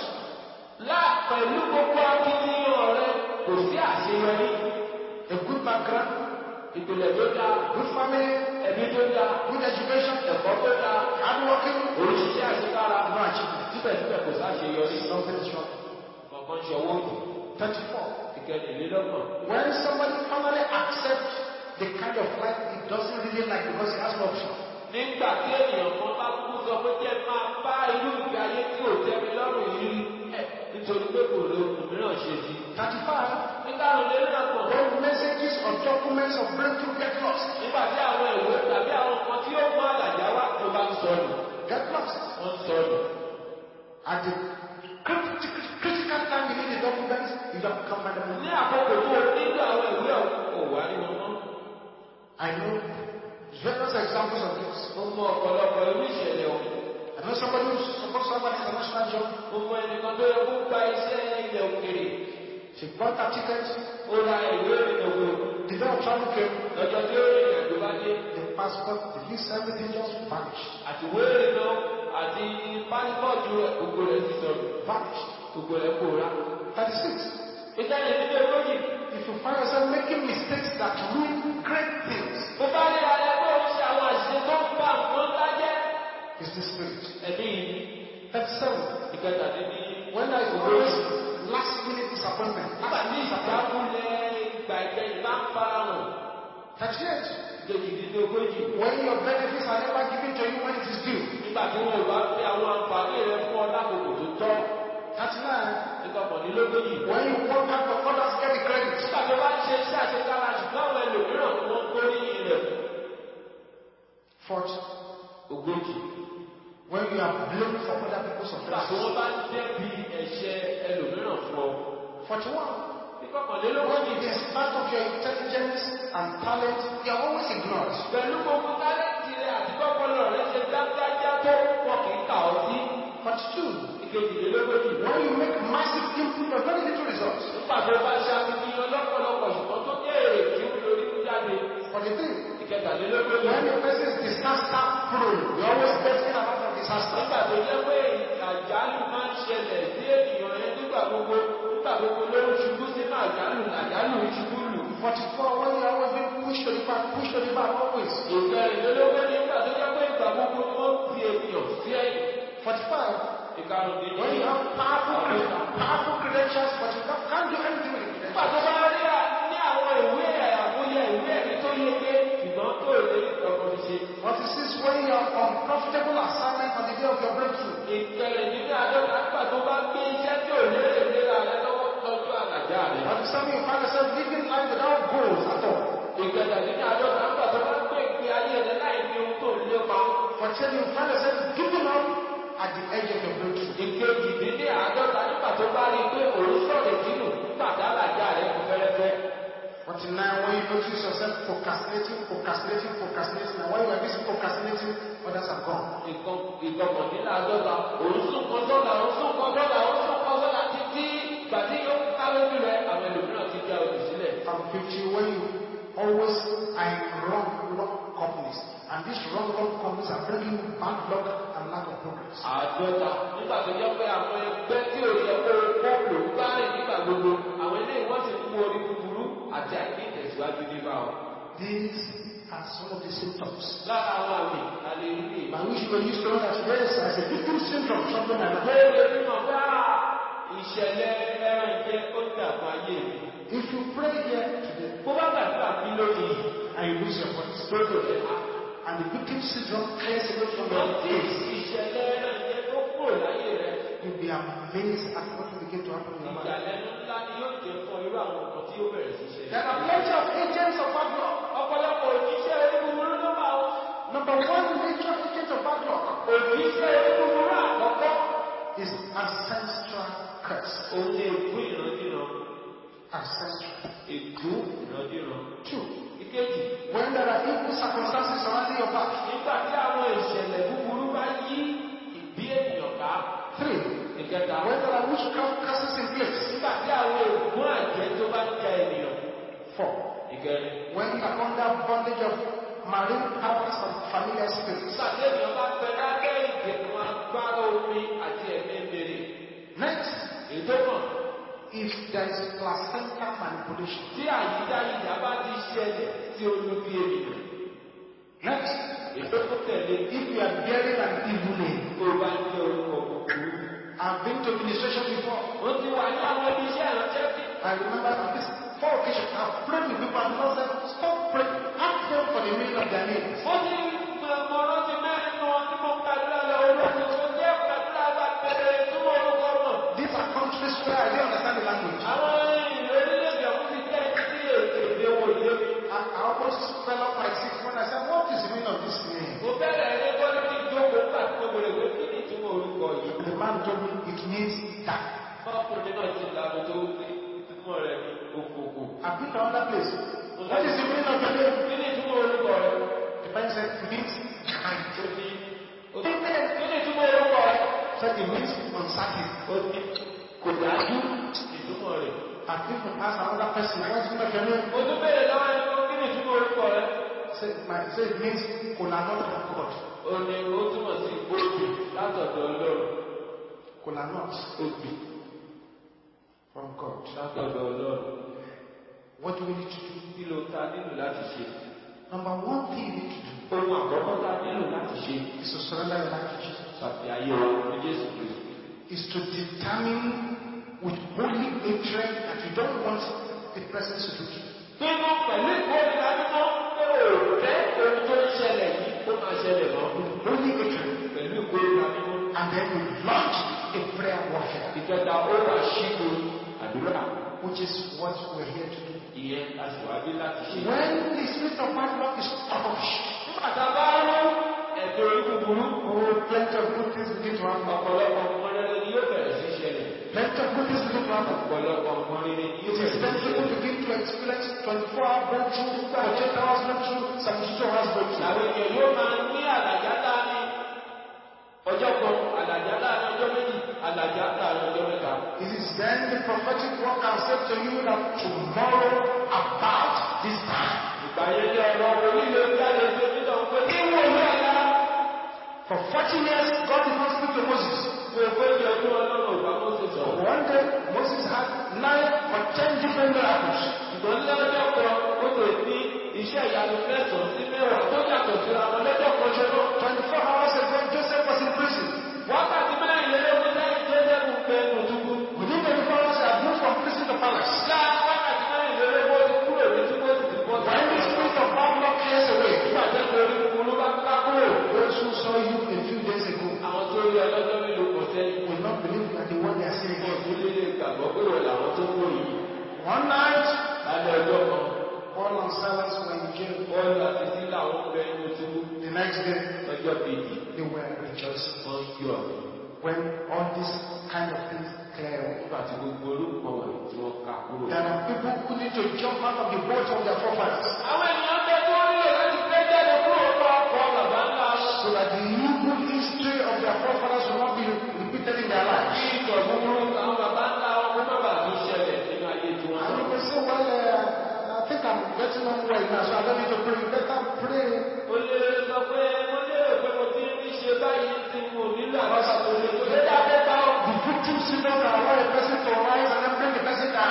Láà pẹ̀lú gbogbo akíníyàn rẹ kò sí àṣeyọrí. A good background, Ìpìlẹ̀ tó dáa, good family, ẹbí tó dáa, good education, ẹ̀kọ́ tó dáa, hardworking, òṣìṣẹ́ àṣekára, no achievement. síbẹ̀síbẹ̀ kò sáṣeyọrí. Something is wrong. Kọ̀ọ̀kan ṣọwọ́ òdì. thirty-four, Ìkẹtàlélọ́gbọ̀n. when somebody finally accepts the kind of life he doesn't really like because he has no option. Nígbà tí ènìyàn kan bá kú sọ pé jẹ́ máa bá irú ìgbé ayé tí ò tẹ́ mi lọ́rùn yìí rí ẹ̀ nítorí pé kò rí ohun mìíràn ṣe sí. thirty-five, Nígbàrúnlélọ́gbọ̀n. when messages or documents of breakthrough get lost. Nígbà tí àwọn ìwé tàbí àwọn kan tí ó mú àlàjá wá tó bá ń sọnù. Get lost. Wọ́n ń sọnù. At the critical, critical time you need the documents, you don't come by them. Ní àkókò tó o nílò àwọn ìwé ọ̀hún wà ní wọn mọ́. I know various examples of this. Mo mọ ọ̀pọ̀lọpọ̀ irú ìṣẹ̀lẹ̀ ọ̀hún. I know somebody who's supposed to have an international job. Mo mọ ẹnìkan tó yẹ kó gba iṣẹ́ ilẹ̀ òkèrè. She bought her ticket. Ó ra ìwé ìrìnà òkè. The day of travel came. Lọ́jọ́ tí ó rìn àjò bá dé. The passport, the visa, everything just vanished. Àti ìwé ìrìnà àti pásítọ̀tù rẹ̀ gbogbo rẹ̀ ti sọ̀rọ̀. Vanished. Gbogbo rẹ̀ pòórá. thirty-six. Ìtẹ́lẹ̀ nínú olóyè. If you find yourself making mistakes that ruin great things, Mo bá rí ara ẹgbẹ́ òun ṣe àwọn àṣìṣe tó ń bá nǹkan lájẹ́. it's the spirit. Ẹ̀mí thirty-seven. ìkẹtàdínní. When there is always last minute disappointment. Nígbà tí ìjákulẹ̀ ìgbà ìgbẹ̀yìn bá ń fara hàn. thirty-eight. Ìkejìdínlógójì. When your benefits are never given to you when it is due. Nígbà tí wọn ò bá fi àwọn àǹfààní rẹ fún ọ lákòókò tó tọ́. thirty-nine. Ìkọkànlélógójì. When you work hard for others get the credit. Nígbà tó bá ń ṣe iṣẹ́ àṣekára ṣùgbọ́n àwọn ẹlòmíràn ni wọ́n gbóríyìn rẹ̀. forty. Ogójì. When you are blamed for other people's Nígbà tí offenses. wọ́n bá ń dẹ́bi ẹ̀ṣẹ̀ ẹlòmíràn fún ọ. forty-one. Ìkọkànlélógójì. When in spite of your intelligence and talent, you are always ignored. Pẹ̀lú gbogbo tálẹ́ǹtì rẹ̀ àti kọ́kọ́lọ́ rẹ̀ ṣe dáńdájá tó wọn kì í kà ọ́ sí. forty-two. Ìkejìlélógójì. When you make massive input but very little results. Nígbà tó bá ṣe akitiyan lọ́pọ̀lọpọ̀ ṣùgbọ́n tó jẹ́ èrè tí ó lórí mú jáde. forty-three. kẹtàlélógójì. When a person is disaster prone, you always get in and out of disaster. Nígbà tó jẹ́ pé àjálù máa ń ṣẹlẹ̀ sí ènìyàn yẹn nígbà gbogbo nígbà gbogbo ló ń ṣubú sínú àjálù àjálù ìṣubú lù. forty-four, when you always being pushed to the back, pushed to the back always. Ìkẹrìnlélógójì nígbà tó jẹ́ pé ìgbà gbogbo ni wọ́n fi ènìyàn sí ẹ̀yìn. forty-five, Ìkarùndínlógójì. when you have powerful, powerful credentials, but you can't do anything with the Nígbà tó credentials. bá rí à ní àwọn ìwé àmúyẹ ìwé ẹ̀rí tó yege ṣùgbọ́n tó lè ọkọ̀ fi ṣe. forty-six, when you are on profitable assignment on the day of your breakthrough. Ìkẹrìndínláàádọ́ta nígbà tó bá gbé iṣẹ́ tí ò lérè léra rẹ lọ́wọ́ tọ́jú àlàjá rẹ̀. forty-seven, you find yourself living life without goals at all. Ìkẹtàdínláàádọ́ta nígbà tó bá gbé ìgbé ayé rẹ láì ní ohun tó lépa. forty-seven, you find yourself giving up at the edge of your breakthrough. Ìkejìdínláàádọ́ta nígbà tó bá rí pé òun sọ̀rọ̀ ìdínú nígbà dálàjá rẹ̀ kò fẹ́rẹ́fẹ́. forty-nine, when you notice yourself procrastinating, procrastinating, procrastinating, and while you are busy procrastinating, others are gone. Ìkọkàndínláàádọ́ta òun sún kan sọ́dà òun sún kan sọ́dà òun sún kan sọ́dà títí ìgbà tí yóò ká lójú rẹ̀ àwọn ẹlòmíràn ti já òdì sílẹ̀. And fifty, when you always are in wrong, wrong companies, and these wrong, wrong companies are bringing you bad luck and lack of progress. Àádọ́ta nígbà tó jẹ́ pé àwọn ẹgbẹ́ tí ò yẹ kó kó lò ń bá rìn nígbà gbogbo àwọn ilé ìwọ́n ti mú orí búburú àti àìní ìtẹ̀síwájú nípa ọ̀. These are some of the symptoms. Lára àwọn àmì àlèrílè. I wish you were used to know that yes, as a victim syndrome, something like that. Bẹ́ẹ̀ ni mọ̀ bá ìṣẹ̀lẹ̀ ẹran ìjẹ́ ó dàgbà ayé mi. If you pray here today, Bó bá gbàdúrà bí lónìí, and you lose your voice, tó lò lẹ́ and the victim syndrome clears away from your Ṣùgbọ́n tí face, ìṣẹ̀lẹ̀ ẹran ìjẹ́ tó kúrò láyé rẹ̀, you'll be amazed at what will begin to happen in your life. ìyàlẹ́nu ńlá ni yóò jẹ́ fún irú àwọn nǹkan tí ó bẹ̀rẹ̀ sí ṣẹlẹ̀. There are plenty of agents of bad luck. Ọ̀pọ̀lọpọ̀ òjíṣẹ́ oníbúburú ló máa ń. Number one major agent of bad luck Òjíṣẹ́ oníbúburú àkọ́kọ́ is ancestral curse. òun ni ègún ìrandíran. Ancestral. Ègún ìrandíran. Two, Ìkejì, when there are evil circumstances surrounding your back. nígbà tí àwọn ìṣẹ̀lẹ̀ búburú bá yí ìbí ènìyàn ká. Three, Ìkẹta, when there are witchcraft curses in place. nígbà tí àwọn ègún àjẹ́ tó bá ń ja ènìyàn. Four, Ìkẹrin, when you are under bondage of marine powers and familiar spirits. nígbà tí ènìyàn bá fẹ́ lábẹ́ ìgbèkùn agbára omi àti ẹ̀mí mèrè. Next, Ètò kan, if there is placenta manipulation. tí àyídáyidà bá ti ṣẹlẹ̀ sí olúbi ènìyàn. Next, Ètò tó tẹ̀lé, if you are bearing an evil name. tó bá ń jẹ́ orúkọ búburú. I've been to administration before. Ó ti wà ní àwọn ibi iṣẹ́ ìránṣẹ́ sí. I remember on this four occasions I've prayed with people and the Lord said, stop praying. Ask them for the meaning of their names. Ó ti mọ̀ rántí mẹ́rin nù wọn tí mo gbàdúrà lọ olóòtú tó jẹ́ gbàdúrà bá bẹ̀rẹ̀ túmọ̀ orúkọ mọ̀. These are countries where I didn't understand the language. Àwọn orílẹ̀-èdè ọ̀hún ti jẹ́ sí èdè wò lé mi. I, I almost fell off my seat when I said, what is the meaning of this name? Mo bẹ̀rẹ̀ ẹni gbọ́dọ̀ ti jókòó nígbà tí mo wòlé pé kí ni ìtumọ̀ orúkọ yìí. The man told me it means that. Ọkùnrin náà ti lànà tó ní ìtumọ̀ rẹ̀ ní òkòkò. I've been to another place. What is the meaning of your name? Kí ni ìtumọ̀ orúkọ rẹ̀? The man said it means kind. Ó ní kí ni ìtumọ̀ orúkọ rẹ̀? Said it means uncertain. Ó ní kò dájú ìtumọ̀ rẹ̀. I've even asked another person, what's the meaning of your name? Mo tún bèèrè lọ́wọ́ ẹni kan kí ni ìtumọ̀ orúkọ rẹ̀? Say, my, say it means kolanut from God. Ó ní ó túmọ̀ sí òbí látọ̀dọ̀ Ọlọ́run. Kolanut Òbí from God. látọ̀dọ̀ Ọlọ́run. What do we need to do? Kí ló ta nílò láti ṣe? Number one thing you need to do Ohun àkọ́kọ́ ta nílò láti ṣe is to surrender your life to Jesus. ṣàfi ayé wa ní Jésù Kristi. Is to determine with holy hatred that you don't want the person to do. Nínú pẹ̀lú ìkórìíra mímọ́ pé ò fẹ́ ohun tó ń ṣẹlẹ̀ yìí ó máa ṣẹlẹ̀ mọ́. Holy hatred. Pẹ̀lú ìkórìíra mímọ́. And then you launch a prayer warfare. Ìkẹta ó wà ṣígun àdúrà. Which is what we're here to do. Ìyẹn aṣèwádìí láti ṣe. When the spirit of bad luck is crushed, Nígbà tá a bá rán ẹ̀dùn orí búburú, oh, plenty of good things begin to happen. ọ̀pọ̀lọpọ̀ nǹkan rere ni yóò bẹ̀rẹ̀ sí ṣẹlẹ̀. Plenty of good things begin to happen. Ọ̀pọ̀lọpọ̀ nǹkan rere ni yóò It is bẹ̀rẹ̀ then sí people ṣẹlẹ̀. begin to experience twenty-four hour breakthrough, forty-eight hours breakthrough, seventy-two hours breakthrough. Àwọn èèyàn yóò máa ní àlàjá láàrin ọjọ́ kan, àlàjá láàrin ọjọ́ méjì, àlàjá láàrin ọjọ́ mẹ́ta. It is then the prophetic word can say to you that tomorrow about this time. Ìgbà yẹn ní ọ̀rọ̀ onílé jáde For forty years, God did not speak to Moses. One day, Moses had nine or ten different miracles. twenty-four hours ago, Joseph was in prison. Within twenty-four hours, he had moved from prison to palace. When the spirit of bad luck clears away, those who saw you a few days ago will not believe you are the one they are saying. One night, Paul and Silas were in jail. The next day, they were rejoicing. When all these kind of things clear away, there are people who need to jump out of the boat of their forefathers. So that the evil history of their forefathers will not be repeated in their lives. And you can say, well, uh, I think I'm getting on well now, so I don't need to pray. You better pray. The victim syndrome can allow a person to rise and then bring the person down.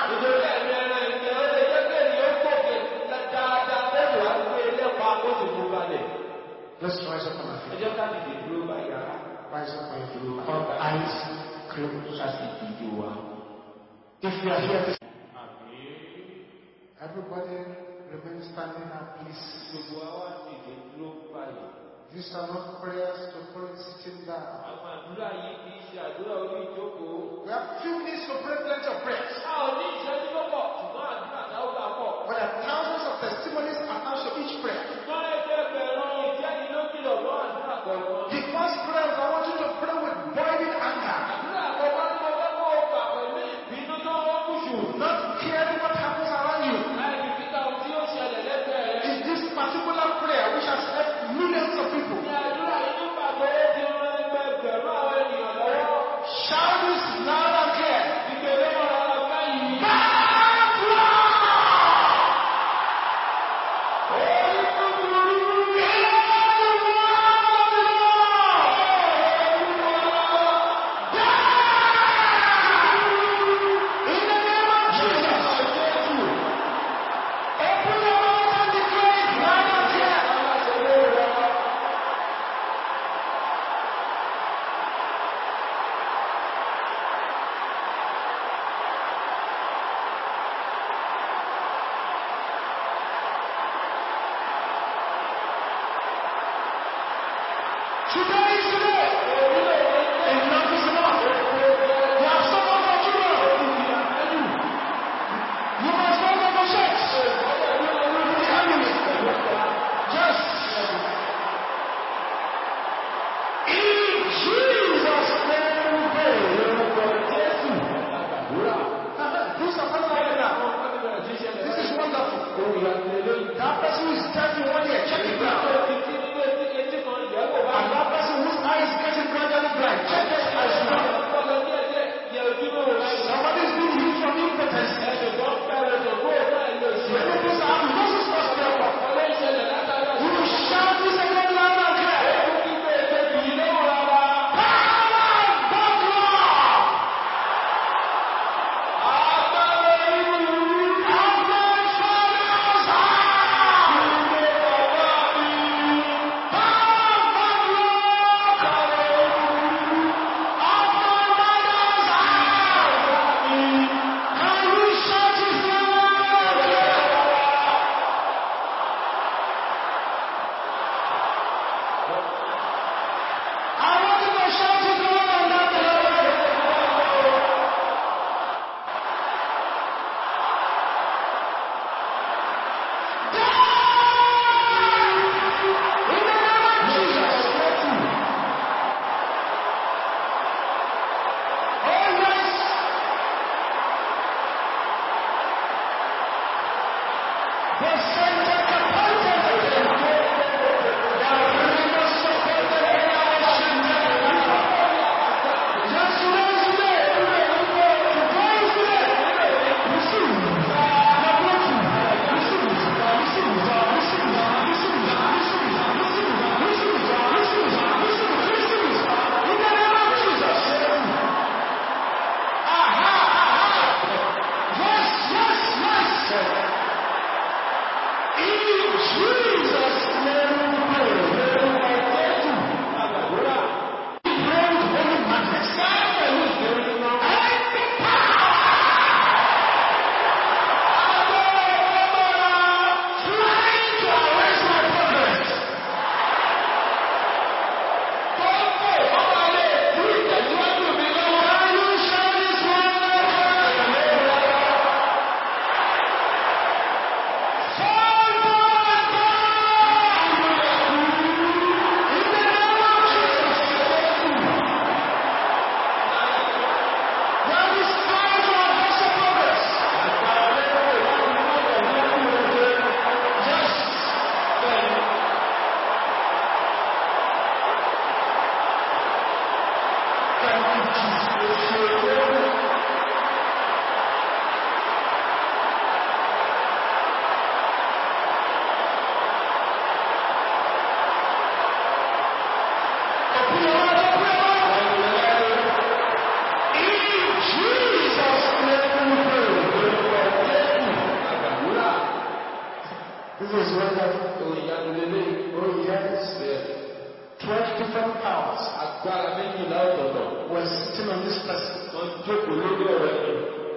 Let's rise up on our feet. Rise up on your feet. All the eyes closed. If you are here this everybody remain standing now, please. These are not prayers to pray sitting down. We have few minutes to pray plenty of prayers. But there are thousands of testimonies attached to each prayer. The first prayer is I want you to pray with boiling anger. Not caring what happens around you. Is this particular prayer which has helped millions of people? Shout this loud and clear.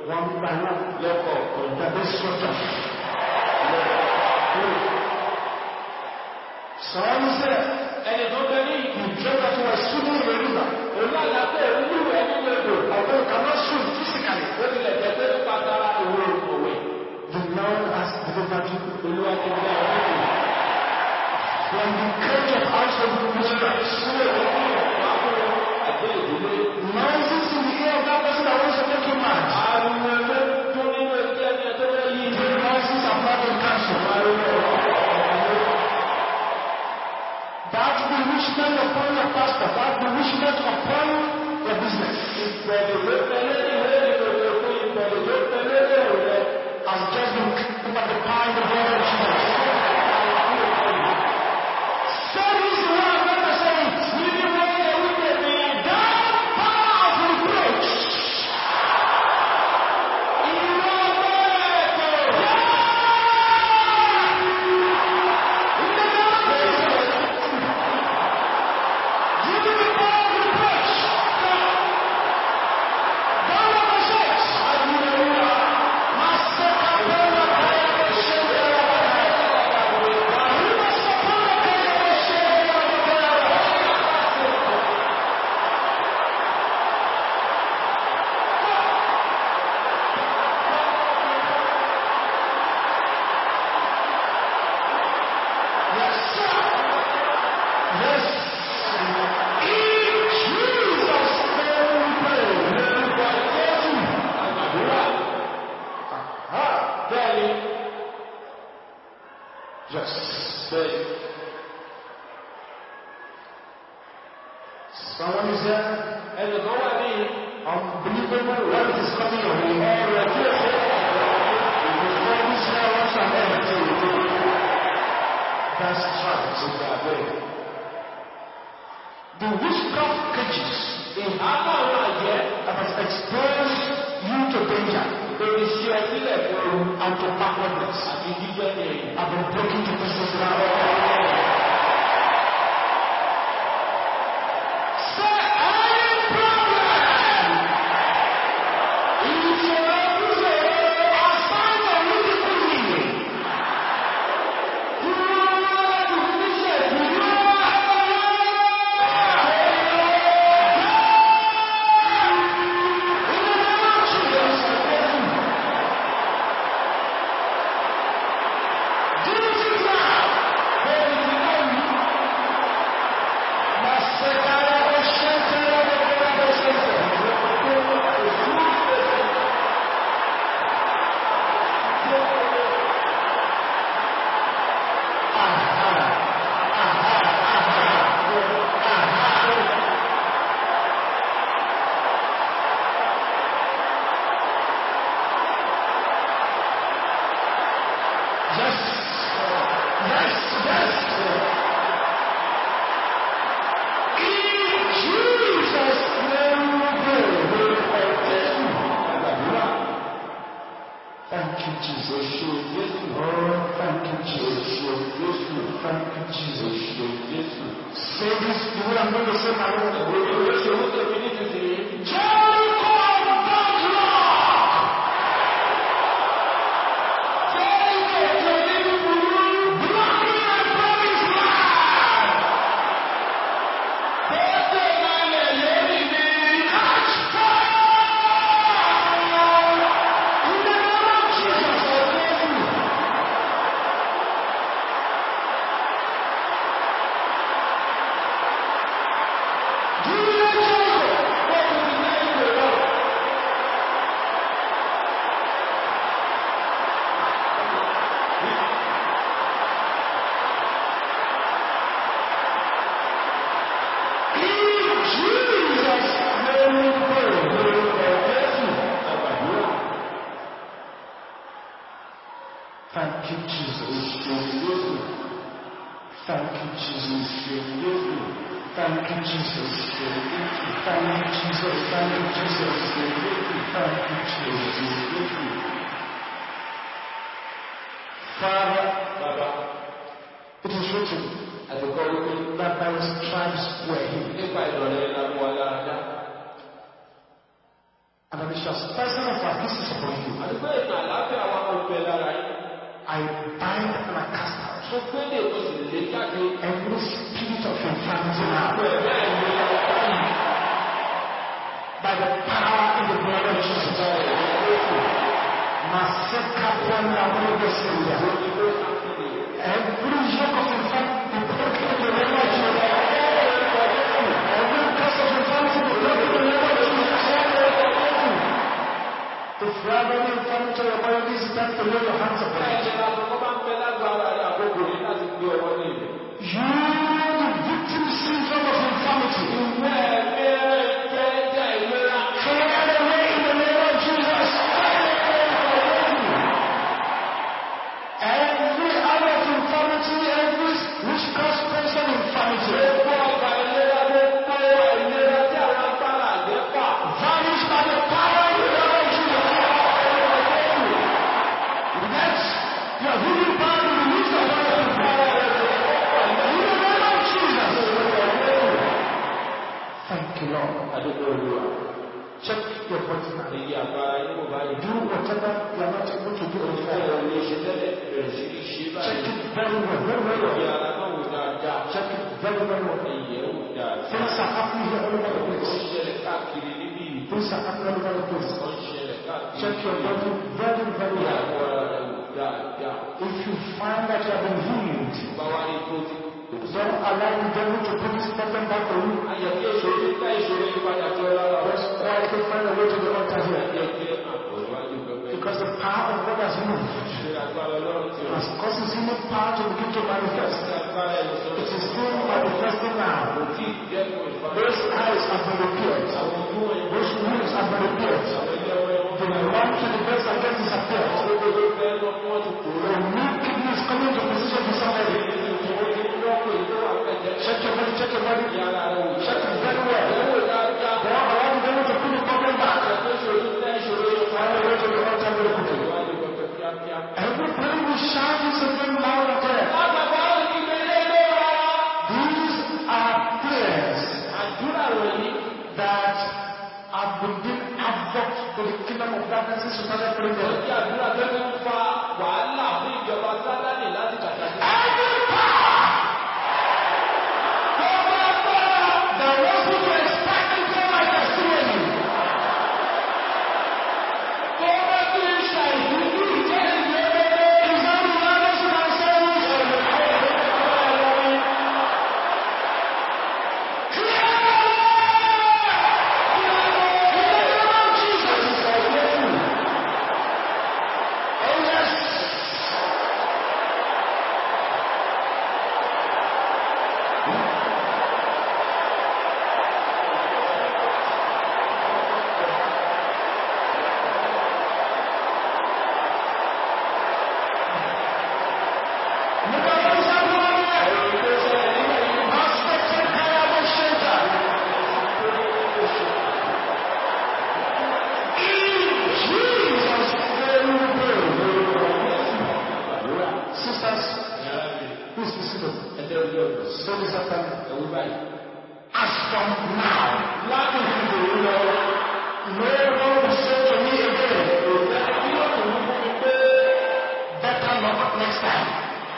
one by one. lọ́kọ̀ọ̀kan. That is structure. Someone said, ẹni tó bẹ ní you dreamt that you were swimming in a river. olùlànà pé olúwẹ̀ nínú odò. Although you cannot swim physically, ó tilẹ̀ jẹ́ pé nípa tara ìwé òwe. the Lord has delivered you. olúwa ti gbé àwọn ènìyàn. From the cage of household witchcraft. Noises in the ear of that person that wants to make you mad. The noises have not been cancelled. That bewitchment upon your pastor, that bewitchment upon your business has just been killed by the power in the blood of Jesus. Say this word, I'm going to say it. That power of reproach. Someone is there. ẹnì kan wà ní Unbelievable what is coming your way. Before this year was an end. That's right. The witchcraft cages ìhámọ́ àwọn àjẹ́ that has exposed you to danger lórí iṣẹ́ sílẹ̀ fún and to backwardness àti jíjẹ́ ní èyí. have been broken to pieces now. Say any problem is your assigned or ridicule me. You are to finish it. You are in the name of Jesus. This is now. Yes. Yes. Yes. In Jesus' name we pray. Thank you, Jesus. Oh, thank you, Jesus. Thank you, Jesus. Say this, you know I'm going to say my own. Jericho of God's Rock. Jericho, blocking my promised land. Catch fire! In the name of Jesus. Do you know Jericho? In Jesus' name we pray. Thank you, Jesus. Thank you, Jesus. Thank you, Jesus. Thank you, Jesus. Thank you, Jesus. Thank you, Jesus. Father, it is written àtìkọ́ wípé that by his stripes were healed. nípa ìrọ̀lẹ́ ìlànà wa láradá. And And the chastisement of our peace is upon you. Àdúgbò ìtàn àlàáfíà wa kò bẹ̀ lára yín. I bind and I cast out Mo gbé lè mo sì lé jáde. every spirit of infirmity now. Bẹ́ẹ̀ bẹ́ẹ̀ ni báyìí. By the power in the blood of Jesus. Maseka Branda Robesia. Every yoke of infirmity be broken in the name of Jesus. Every curse of infirmity be broken in the name of Jesus. If you have any infirmity in your body, this is time to lay your hands upon it. You, the victim syndrome of infirmity. Fly away in the name of Jesus. Every other infirmity, every witchcraft person infirmity. Vanish by the power of the blood of Jesus. Yes, your healing power will release the power of the blood. In the name of Jesus. Thank you, Lord. Check your body now. Do whatever you are not able to do on fire. Check it very well, very well. Check it very, very well. Things are happening here all over the place. Things are happening all over the place. Check your body very, very well. If you find that you have been healed, don't allow the devil to put his problem back on you. Just quietly find a way to the altar here. Because the power of God has moved. Has caused his healing power to begin to manifest. It is still manifesting now. Those eyes have been repaired. Those wounds have been repaired. The lump to the breast against disappeared. The new kidney is coming to position for somebody. Check your body, check your body. Check it very well. Don't allow the devil to put the problem back. Find a way to the altar very quickly. Every prayer we shout is again loud and clear. These are prayers that are bringing havoc to the kingdom of darkness in society for them. Every power that wants me to expect to get my testimony. Is that regardless of ourselves? Clear! In the name of Jesus. Oh yes. Sisters, please be seated. So this happened. As from now, no one will say to me again, better luck next time.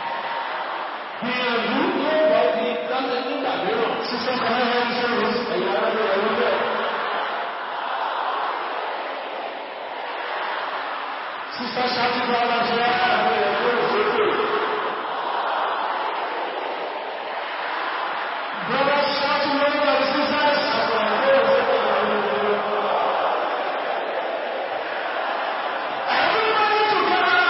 Sister, can I hear you say this? Sister, shout it out as well. Brothers, shout it out as sisters. Everybody together.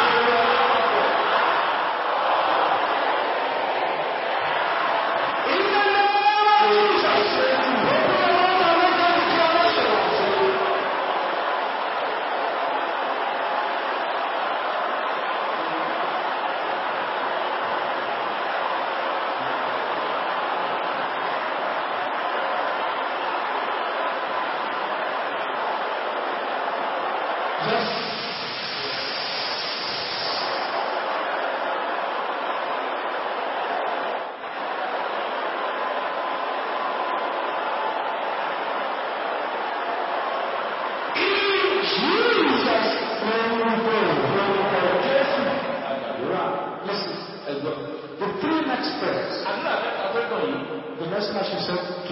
In the name of Jesus. Open your mouth and make a declaration.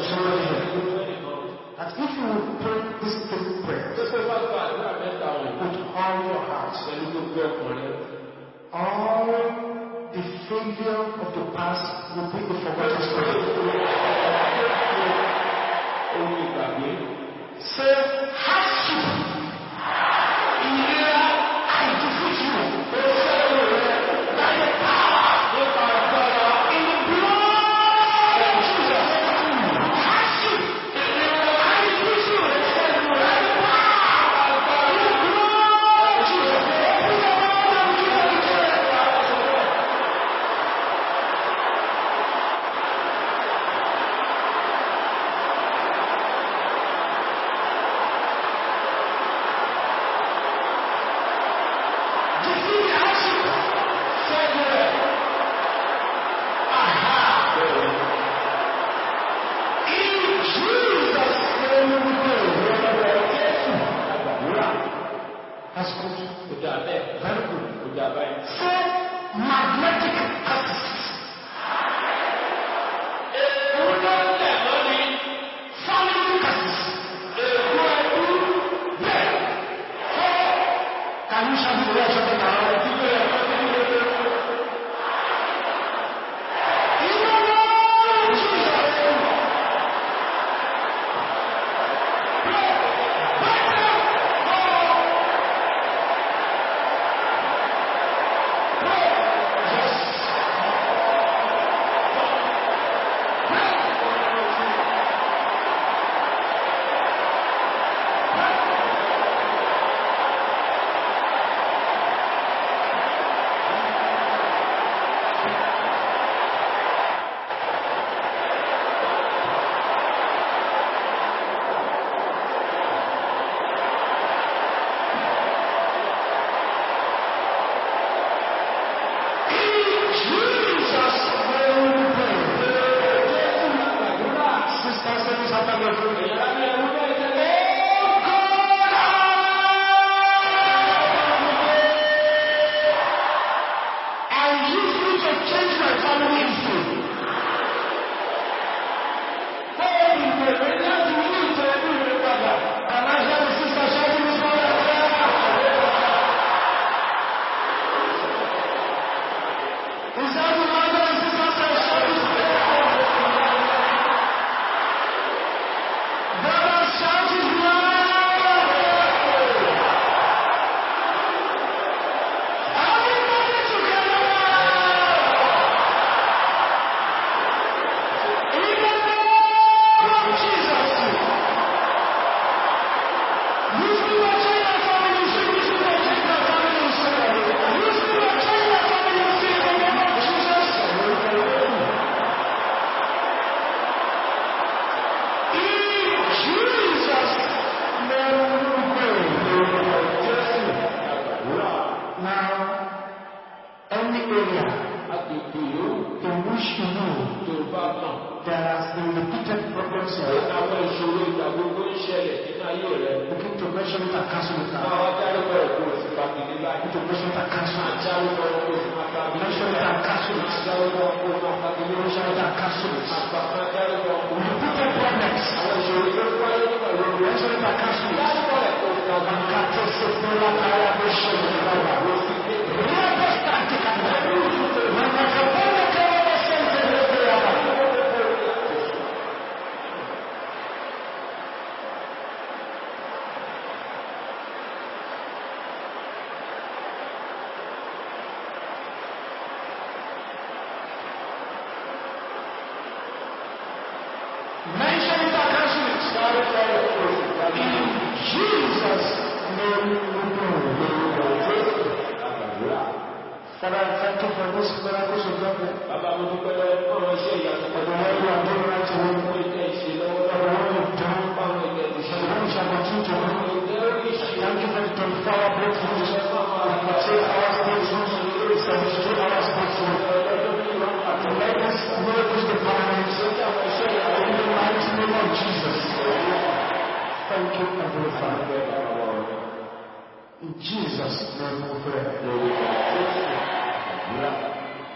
to somebody here. That if you will pray this three prayers with all your heart, all the failure of the past will be a forgotten story. Say, hardship. I defeat you. By the power in the blood of Jesus. Hardship. I defeat you. By the power in the blood of Jesus.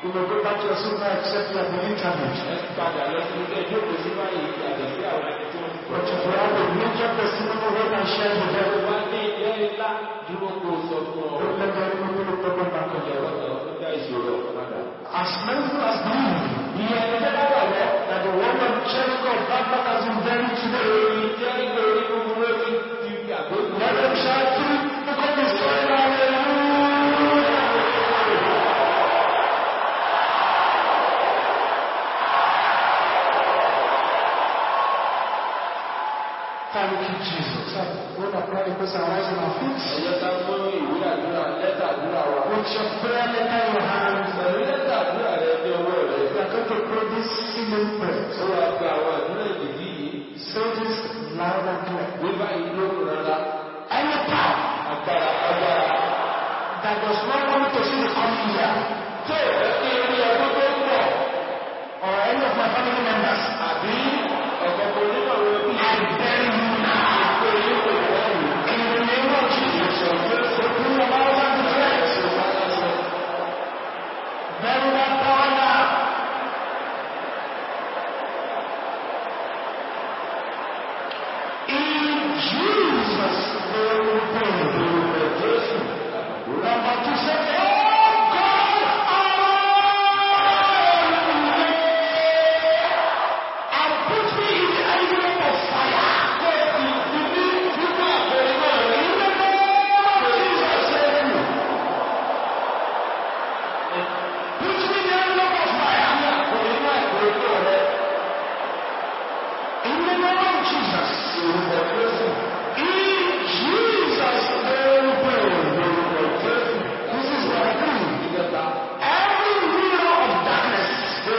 You will go back to your seat now except you have been interviewed. Ẹ padà lọ sí ilé ẹjọ́ kò sí báyìí yàtọ̀ sí àwọn ẹni tí wọ́n ti But if you have a major testimony, what I share with them, wá ní ilé ńlá dúró kó sọ fún ọ. don't let the enemy put the problem back on you. Dá ìṣòro padà. As many people as believe, Ìyẹn ní jẹ́ bàbá rẹ̀. that the word of Jericho of Bethel has been buried today. Èyí jẹ́ nítorí gbogbo ti di àgbégbé. Let them shout three because the story hallelujah. Thank you, Jesus. What a prayer request and rise on our feet. Ẹ̀yẹ ká mú ìwé àdúrà lẹ́tà àdúrà wa. With your prayer letter in your hand, Pẹ̀lú lẹ́tà àdúrà rẹ ní ọwọ́ rẹ. we are going to pray this sealing prayer. Ó wá gba àwọn àdúrà ìdìdí yìí. Say this loud and clear. Bí báyìí ló ń rárá. Any power Agbára agbára. that does not want me to see the coming year, Tó ẹ kí orí ọdún tó ń bọ̀. or any of my family members, Àbí ọ̀kọ̀ọ̀kan nínú àwọn ẹbí. I bury you now. Ìpè yìí kò wọ́n yìí. In the name of Jesus, open your mouth and declare. Bury that power now. In Jesus' name we pray. Number two, say, oh God, and put me in the element of fire. In the name of Jesus, put me in the element of fire. In the name of Jesus. In Jesus' name we pray. This is what I do. Every ruler of darkness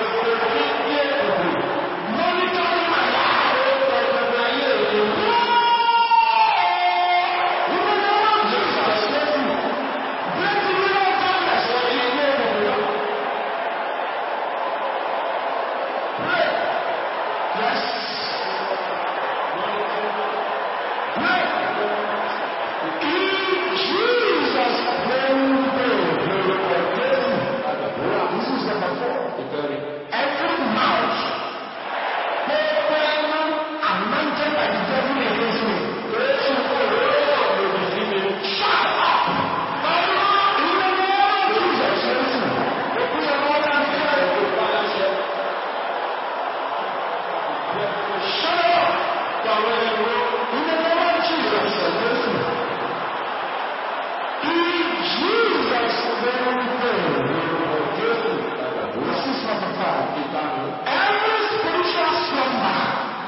monitoring my life. In the name of Jesus, break the ruler of darkness. Pray. Yes. Pray. In Jesus' name we pray. This is number four. Every mouth anointed by the devil against me. Shut up! In the name of Jesus, open your mouth and declare. Shut up! In the name of Jesus. In Jesus' name we pray. This is number five. Every spiritual slumber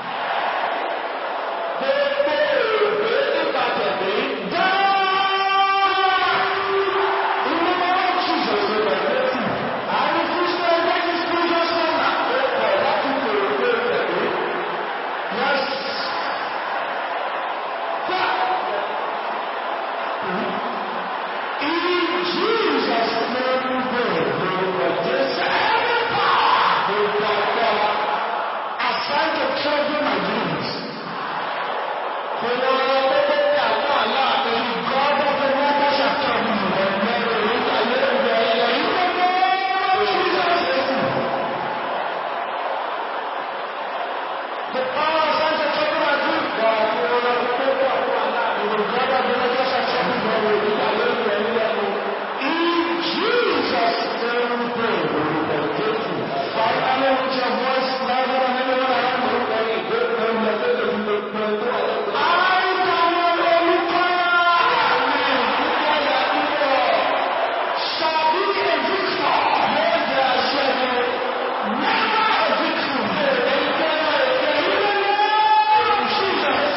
in the name of Jesus. I refuse to engage in spiritual slumber. Yes. In Jesus' name we pray. Every power assigned to trouble my dreams. For the God of the water shall trouble you. In the name of Jesus. The power assigned to trouble my dreams. The God of the water shall trouble you. In Jesus' name we pray. Finally, with your voice louder than anyone around you. I, Daniel Oluka, shall be a victor. Never a victim. In the name of Jesus.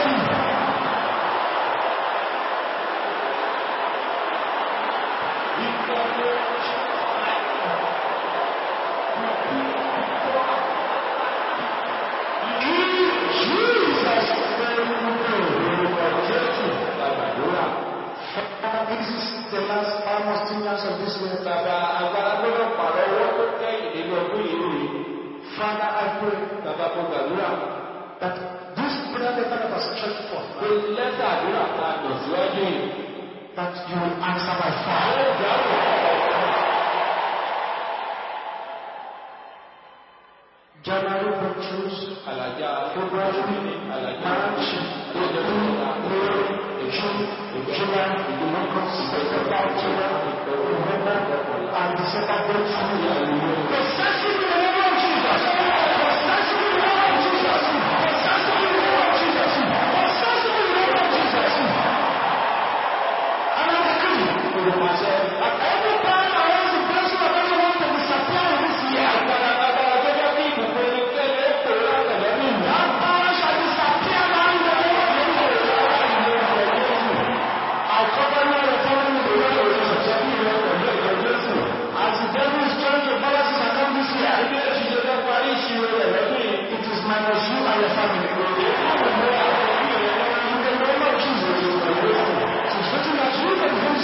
This is the last almost two years of this year. Bàbá agbára gbọ́dọ̀ pàrọ̀ owó tó kẹ́yìn nínú ọdún yìí rèé. Father, I pray Bàbá mo gbàdúrà. that this prayer letter that was stretched forth, Pé lẹ́tà àdúrà ta nà síwájú yìí. that you will answer by fire. Ó dáhùn. ìjà February, March, April, May, June, July, August, September, October, November, and December. Possessing the name of Jesus. Possessing the name of Jesus. Possessing the name of Jesus. Possessing the name of Jesus. And I'm decreeing at every time I want the blessing of anyone to disappear in this year. That power shall disappear now in the name of Jesus. I cover you and your family with the blood of Jesus. As the devil is trying to balance his account this year, it is minus you and your family. In the name of Jesus. So it's written that you can do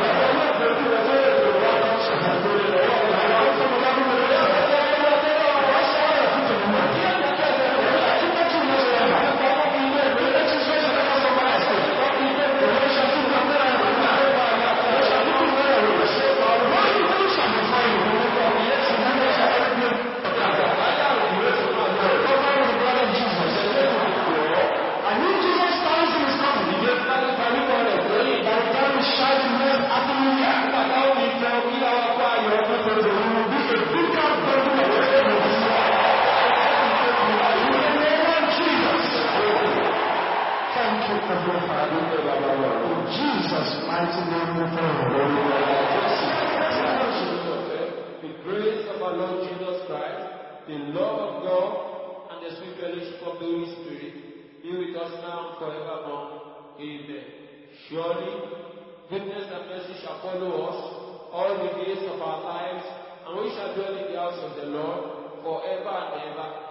Jesus' mighty name we pray. The grace of our Lord Jesus Christ, the love of God, and the sweet fellowship of the Holy Spirit be with us now and forevermore. Amen. Surely, goodness and mercy shall follow us all the days of our lives, and we shall dwell in the house of the Lord forever and ever.